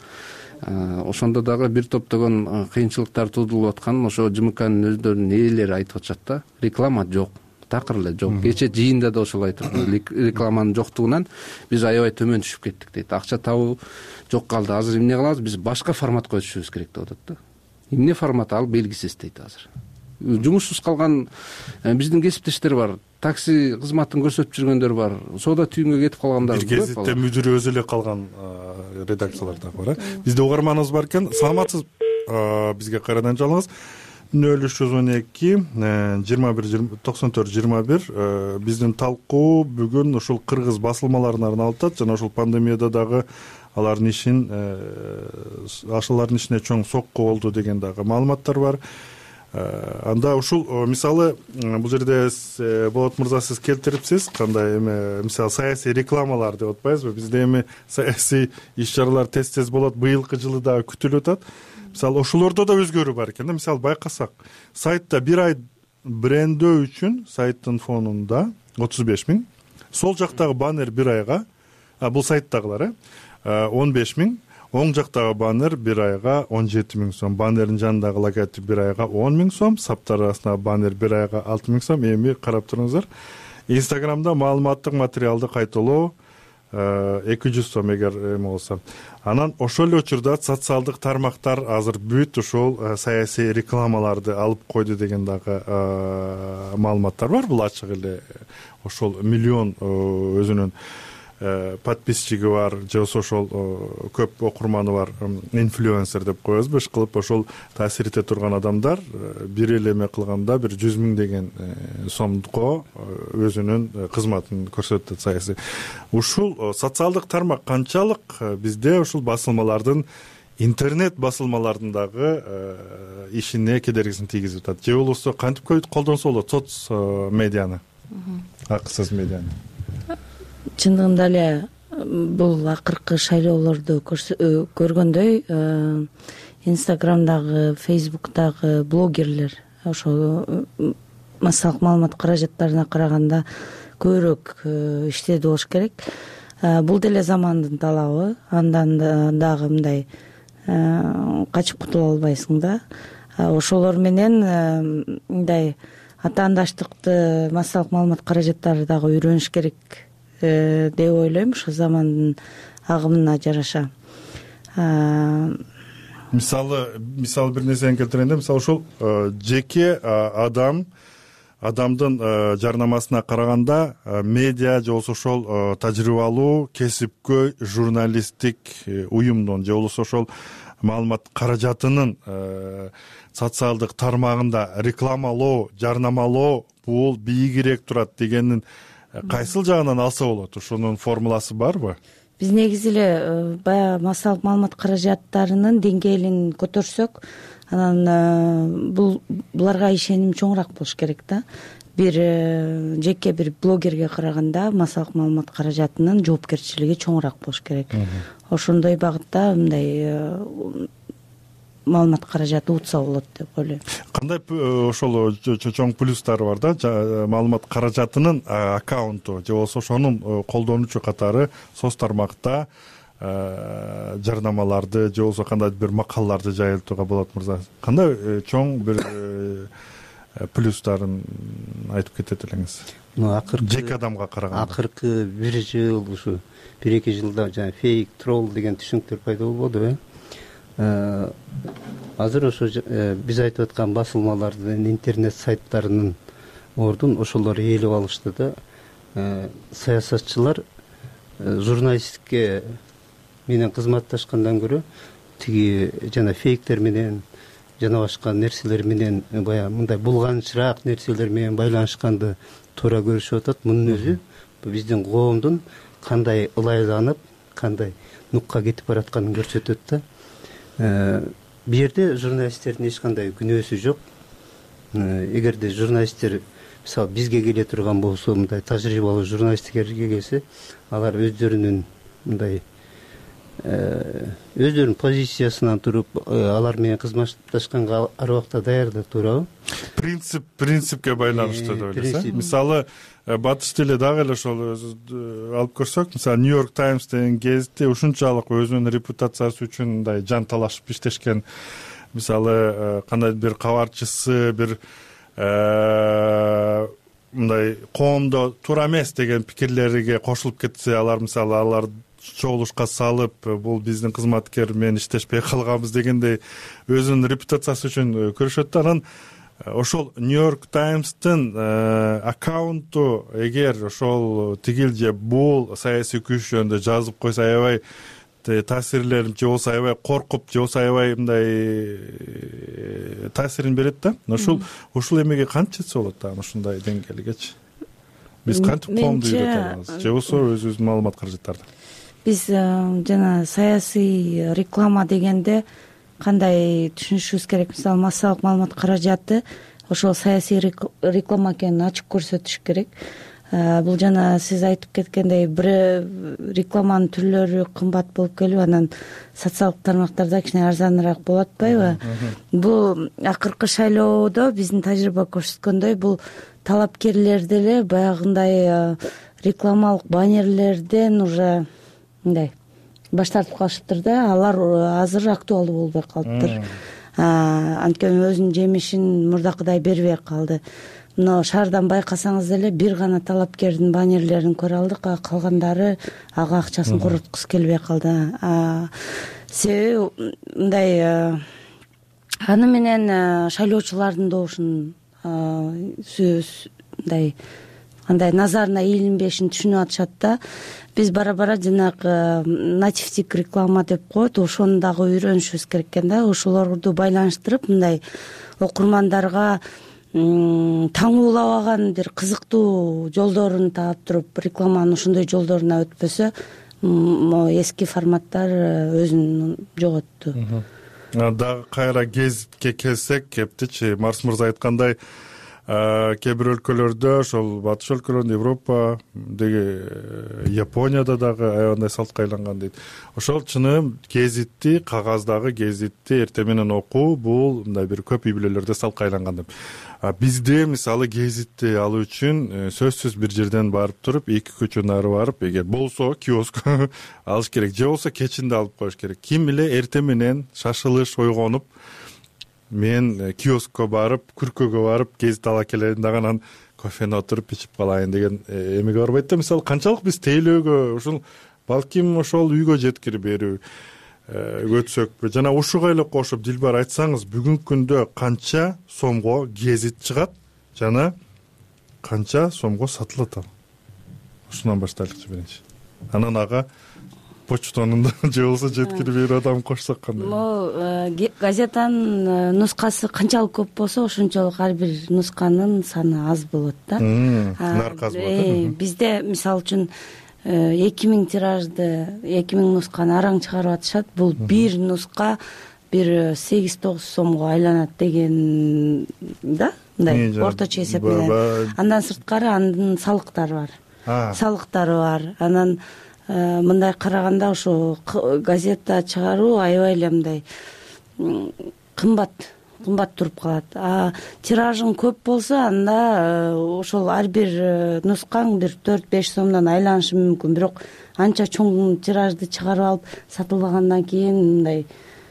Ошондо дагы бир топтогон кыйынчылыктар туудурулуп аткан, ошо ЖМКнын өздөрүнүн ээлери айтып атышат да. Реклама жок, такыр эле жок. Кече жыйында да ошол айтып, рекламанын жоктугунан биз аябай төмөн түшүп кеттик дейт. Акча табуу жок калды. Азыр эмне кылабыз? Биз башка форматка өтүшүбүз керек деп атат да. Эмне формат ал белгисиз дейт азыр. Жумушсуз калган биздин кесиптештер бар. Такси кызматын көрсөтүп жүргөндөр бар. Соода түйүнгө кетип калгандар бар. Бир гезитте мүдүрү өзү эле калган редакциялар да бар. Бизде угарманыбыз бар экен. Саламатсыз, бизге кайрадан жалыңыз. нөл үч жүз он эки жыйырма бир токсон төрт жыйырма бир. Биздин талкуу бүгүн ушул кыргыз басылмаларына арналып атат. Жана ушул пандемияда дагы алардын ишин, ашылардын ишине чоң сокку болду деген дагы маалыматтар бар. Анда ушул мисалы бул жерде Болот мырза сиз келтириптсиз, кандай эме мисалы саясий рекламалар деп атпайбызбы? Бизде эми саясий иш-чаралар тез-тез болот, быйылкы жылы дагы күтүлүп атат. Мисалы ошолордо да өзгөрүү бар экен да. Мисалы байкасак, сайтта бир ай брендөө үчүн сайттын фонунда отуз беш миң, сол жактагы баннер бир айга, бул сайттагылар, он беш миң, оң жактагы баннер бир айга он жети миң сом, баннердин жанындагы логотип бир айга он миң сом, саптар арасындагы баннер бир айга алты миң сом. Эми карап туруңуздар. Инстаграмда маалыматтык материалды кайталоо эки жүз сом эгер эме болсо. Анан ошол эле учурда социалдык тармактар азыр бүт ушул саясий рекламаларды алып койду деген дагы маалыматтар бар. Бул ачык эле ошол миллион өзүнүн подписчиги бар, же ошол көп окурманы бар инфлюенсер деп коебузбу, иш кылып ошол таасир эте турган адамдар бир эле эме кылганда бир жүз миң деген сомго өзүнүн кызматын көрсөтөт саясий. Ушул социалдык тармак канчалык бизде ушул басылмалардын интернет басылмалардын дагы ишине кедергисин тийгизип атат, же болбосо кантип колдонсо болот соц медианы, акысыз медианы? Чындыгында эле бул акыркы шайлоолорду көргөндөй инстаграмдагы, фейсбуктагы блогерлер ошо массалык маалымат каражаттарына караганда көбүрөөк иштеди болуш керек. Бул деле замандын талабы, андан дагы мындай качып кутула албайсың да. Ошолор менен мындай атаандаштыкты массалык маалымат каражаттары дагы үйрөнүш керек деп ойлойм, ошо замандын агымына жараша. Мисалы, мисалы бир нерсени келтирейин да, мисалы ошол жеке адам адамдын жарнамасына караганда медиа же болбосо ошол тажрыйбалуу кесипкөй журналисттик уюмдун же болбосо ошол маалымат каражатынын социалдык тармагында рекламалоо, жарнамалоо бул бийигирээк турат дегенин кайсыл жагынан алса болот? Ошонун формуласы барбы? Биз негизи эле баягы массалык маалымат каражаттарынын деңгээлин көтөрсөк, анан бул буларга ишеним чоңураак болуш керек да. Бир жеке бир блогерге караганда массалык маалымат каражатынын жоопкерчилиги чоңураак болуш керек. Ошондой багытта мындай маалымат каражаты утса болот деп ойлойм. Кандай ошол чоң плюстары бар да, маалымат каражатынын аккаунту же болбосо ошонун колдонуучу катары соц тармакта жарнамаларды же болбосо кандайдыр бир макалаларды жайылтууга болот мырза. Кандай чоң бир плюстарын айтып кетет элеңиз? Жеке адамга караганда. Акыркы бир жыл, ушу бир эки жылда жана фейк, тролл деген түшүнүктөр пайда болбоду э? Азыр ошо биз айтып аткан басылмалардын, интернет сайттарынын ордун ошолор ээлеп алышты да. Саясатчылар журналистикке менен кызматташкандан көрө тиги жана фейктер менен жана башка нерселер менен баягы мындай булганчыраак нерселер менен байланышканды туура көрүшүп атат. Мунун өзү биздин коомдун кандай ылайланып, кандай нукка кетип баратканын көрсөтөт да. Бул жерде журналисттердин эч кандай күнөөсү жок. Эгерде журналисттер мисалы бизге келе турган болсо, мындай тажрыйбалуу журналисттерге келсе, алар өздөрүнүн мындай өздөрүнүн позициясынан туруп, алар менен кызматташканга ар убакта даярда туурабы? Принцип принципке байланыштуу деп ойлойсуз. Мисалы батыш тиле дагы эле ошол алып көрсөк, мисалы Нью-Йорк Таймс деген гезитте ушунчалык өзүнүн репутациясы үчүн мындай жан талашып иштешкен. Мисалы кандайдыр бир кабарчысы бир мындай коомдо туура эмес деген пикирлерге кошулуп кетсе, алар мисалы алар чогулушка салып, бул биздин кызматкер менен иштешпей калганбыз дегендей өзүнүн репутациясы үчүн көрүшөт да. Анан ошол Нью-Йорк Таймстын аккаунту эгер ошол тигил же бул саясий күч жөнүндө жазып койсо, аябай таасирлерин же болбосо аябай коркуп, же болбосо аябай мындай таасирин берет да. Ушул ушул эмеге кантип жетсе болот да, ушундай деңгээлгечи? Биз кантип коомду үйрөтө алабыз? Же болбосо өзүбүздүн маалымат каражаттарды? Биз жана саясий реклама дегенде кандай түшүнүшүбүз керек? Мисалы массалык маалымат каражаты ошол саясий реклама экенин ачык көрсөтүш керек. Бул жана сиз айтып кеткендей бир рекламанын түрлөрү кымбат болуп келип, анан социалдык тармактарда кичине арзаныраак болуп атпайбы? Бул акыркы шайлоодо биздин тажрыйба көрсөткөндөй, бул талапкерлер деле баягындай рекламалык баннерлерден уже мындай баш тартып калышыптыр да. Алар азыр актуалдуу болбой калыптыр. Анткени өзүнүн жемишин мурдакыдай бербей калды. Мына шаардан байкасаңыз деле бир гана талапкердин баннерлерин көрө алдык, калгандары ага акчасын короткусу келбей калды. Себеби мындай аны менен шайлоочулардын добушун мындай андай назарына илинбешин түшүнүп атышат да. Биз бара-бара жанагы нативдик реклама деп коет, ошону дагы үйрөнүшүбүз керек экен да. Ошолорду байланыштырып, мындай окурмандарга таңуулабаган бир кызыктуу жолдорун таап туруп, рекламанын ошондой жолдоруна өтпөсө, могу эски форматтар өзүн жоготту. Дагы кайра гезитке келсек, кептичи Марс мырза айткандай, кээ бир өлкөлөрдө, ошол батыш өлкөлөрүндө, Европа деги Японияда дагы аябандай салтка айланган дейт. Ошол чыным гезитти, кагаздагы гезитти эртең менен окуу бул мындай бир көп үй бүлөлөрдө салтка айланган деп. Бизде мисалы гезитти алуу үчүн сөзсүз бир жерден барып туруп, эки көчө нары барып, эгер болсо киоск алыш керек, же болсо кечинде алып коюш керек. Ким эле эртең менен шашылыш ойгонуп, мен киоскко барып, күркөгө барып, гезит ала келейин дагы анан кофени отуруп ичип калайын деген эмеге барбайт да. Мисалы канчалык биз тейлөөгө, ушул балким ошол үйгө жеткирип берүү өтсөкпү. Жана ушуга эле кошуп Дилбар айтсаңыз, бүгүнкү күндө канча сомго гезит чыгат жана канча сомго сатылат ал? Ушундан баштайлыкчы биринчи. Анан ага почтонун же болсо жеткирип берүү адам кошсок кандай? Могу газетанын нускасы канчалык көп болсо, ошончолук ар бир нусканын саны аз болот да. Наркы аз болот. Бизде мисалы үчүн эки миң тиражды, эки миң нусканы араң чыгарып атышат. Бул бир нуска бир сегиз тогуз сомго айланат деген да, мындай орточо эсеп менен. Андан сырткары анын салыктары бар. Салыктары бар. Анан мындай караганда ошо газета чыгаруу аябай эле мындай кымбат кымбат туруп калат. А тиражың көп болсо, анда ошол ар бир нускаң бир төрт беш сомдон айланышы мүмкүн. Бирок анча чоң тиражды чыгарып алып сатылгандан кийин мындай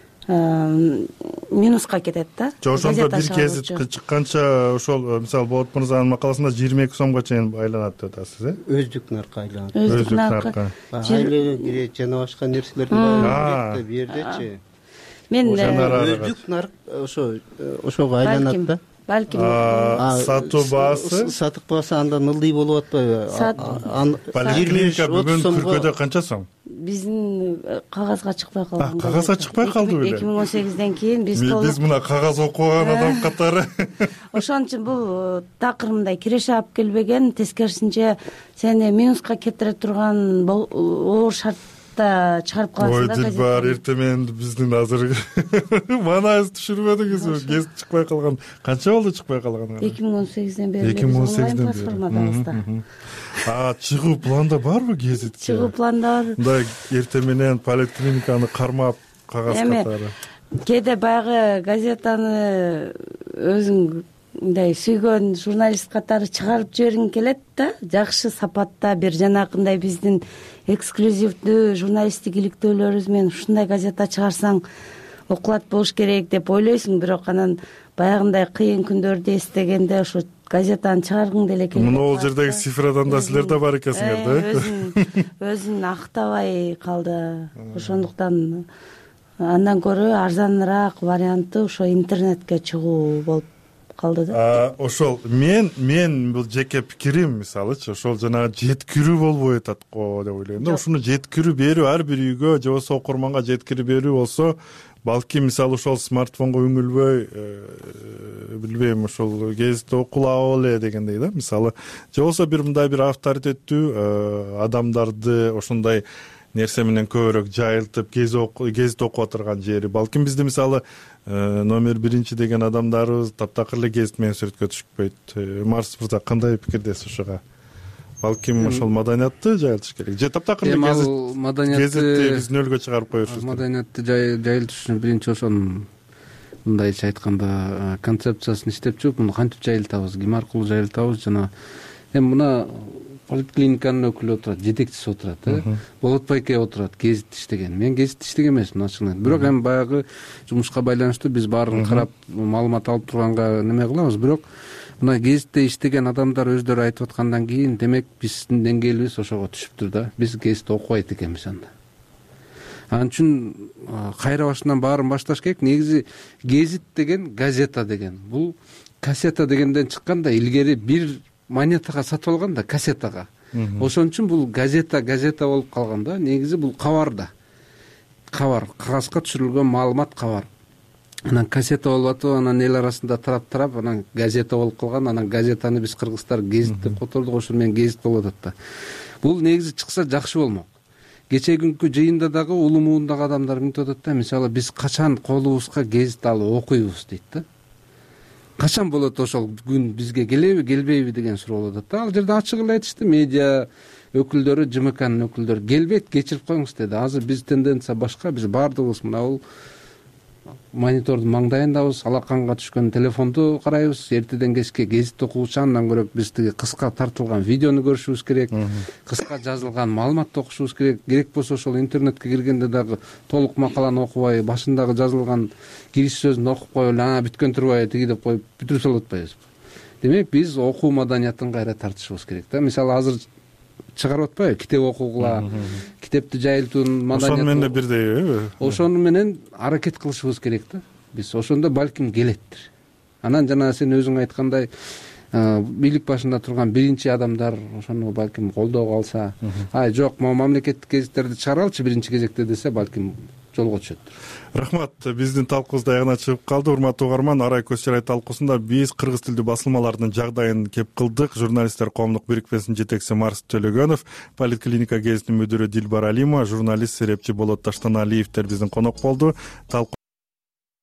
минуска кетет да. Ошондо бир гезит чыкканча ошол мисалы Болот мырзанын макаласында жыйырма эки сомго чейин айланат деп атасыз, э? Өздүк наркы айланат. Өздүк наркы. Айлануу керек жана башка нерселердин баары бир жердечи. Мен өздүк нарк ошо ошого айланат да. Балким сатуу баасы, сатык баасы андан ылдый болуп атпайбы? Поликлиника бүгүн күркөдө канча сом? Биздин кагазга чыкпай калган. Кагазга чыкпай калды беле? эки миң он сегизден кийин биз биз мына кагаз окуган адам катары. Ошон үчүн бул такыр мындай киреше алып келбеген, тескерисинче сени минуска кетире турган оор шартта чыгарып каласың да. Ой, Дилбар, эртең менен биздин азыр манайыбызды түшүрбөдүңүзбү? Гезит чыкпай калган. Канча болду чыкпай калган? эки миң он сегизден бери. эки миң он сегизден бери. А чыгуу планда барбы гезитке? Чыгуу планда бар. Мындай эртең менен поликлиниканы кармап кагаз катары. Кээде баягы газетаны өзүң мындай сүйгөн журналист катары чыгарып жибергиң келет да, жакшы сапатта бир жанакындай биздин эксклюзивдүү журналисттик иликтөөлөрүбүз менен ушундай газета чыгарсаң окулат болуш керек деп ойлойсуң, бирок анан баягындай кыйын күндөрдү эстегенде ошо газетаны чыгаргың деле келет. Мына ол жердеги цифрадан да силер да бар экенсиңер да. Өзүн өзүн актабай калды. Ошондуктан андан көрө арзаныраак варианты ошо интернетке чыгуу болуп калды да. Ошол мен мен бул жеке пикирим, мисалычы, ошол жана жеткирүү болбой атат го деп ойлойм да. Ушуну жеткирүү берүү ар бир үйгө же болбосо окурманга жеткирип берүү болсо, балким мисалы ошол смартфонго үңүлбөй, билбейм, ошол гезитти окулап эле дегендей да. Мисалы, же болбосо бир мындай бир авторитеттүү адамдарды ошондой нерсе менен көбүрөөк жайылтып гезит окуп отурган жери. Балким бизде мисалы номер биринчи деген адамдарыбыз таптакыр эле гезит менен сүрөткө түшпөйт. Марс мырза кандай пикирдесиз ушуга? Балким ошол маданиятты жайылтыш керек. Же таптакыр эле гезитти биздин өлкөгө чыгарып коюшубуз. Маданиятты жайылтыш үчүн биринчи ошонун мындайча айтканда концепциясын иштеп чыгып, муну кантип жайылтабыз, ким аркылуу жайылтабыз, жана эми мына поликлиниканын өкүлү отурат, жетекчиси отурат, э? Болот байке отурат, гезит иштеген. Мен гезит иштеген эмесмин, ачыгын. Бирок эми баягы жумушка байланыштуу биз баарын карап, маалымат алып турганга неме кылабыз. Бирок мына гезитте иштеген адамдар өздөрү айтып аткандан кийин, демек биздин деңгээлибиз ошого түшүптүр да. Биз гезит окубайт экенбиз анда. Анын үчүн кайра башынан баарын башташ керек. Негизи гезит деген газета деген. Бул кассета дегенден чыккан да, илгери бир монетага сатып алган да, кассетага. Ошон үчүн бул газета, газета болуп калган да. Негизи бул кабар да. Кабар, кагазга түшүрүлгөн маалымат кабар. Анан кассета болуп атып, анан эл арасында тарап-тарап, анан газета болуп калган. Анан газетаны биз кыргыздар гезит деп котордук, ошо менен гезит болуп атат да. Бул негизи чыкса жакшы болмок. кечээ күнкү жыйында дагы улуу муундагы адамдар мынтип атат да, мисалы биз качан колубузга гезит алып окуйбуз дейт да. Качан болот ошол күн, бизге келеби келбейби деген суроо болуп атат да. Ал жерде ачык эле айтышты, медиа өкүлдөрү, ЖМКнын өкүлдөрү, келбейт, кечирип коюңуз деди. Азыр биз тенденция башка, биз баардыгыбыз мына бул монитордун маңдайындабыз, алаканга түшкөн телефонду карайбыз, эртеден кечке гезит окуучу, андан көрөк биз тиги кыска тартылган видеону көрүшүбүз керек, кыска жазылган маалыматты окушубуз керек. Керек болсо ошол интернетке киргенде дагы толук макаланы окубай, башындагы жазылган кириш сөзүн окуп коюп эле, ана бүткөн турбайбы тиги деп коюп бүтүрүп салып атпайбызбы? Демек биз окуу маданиятын кайра тартышыбыз керек да. Мисалы азыр чыгарып атпайбы, китеп окугула, китепти жайылтуунун маданият. Ошону менен бирдейби? Ошону менен аракет кылышыбыз керек да. Биз ошондо балким келеттир. Анан жана сен өзүң айткандай, бийлик башында турган биринчи адамдар ошону балким колдоого алса, ай жок, могу мамлекеттик гезиттерди чыгаралычы биринчи кезекте десе, балким жолго түшөттүр. Рахмат. Биздин талкуубуз аягына чыгып калды. Урматтуу угарман, Арай көз чарай талкуусунда биз кыргыз тилдүү басылмалардын жагдайын кеп кылдык. Журналисттер коомдук бирикмесинин жетекчиси Марс Төлөгөнов, Политклиника гезитинин мүдүрү Дилбар Алимова, журналист серепчи Болот Таштаналиевдер биздин конок болду.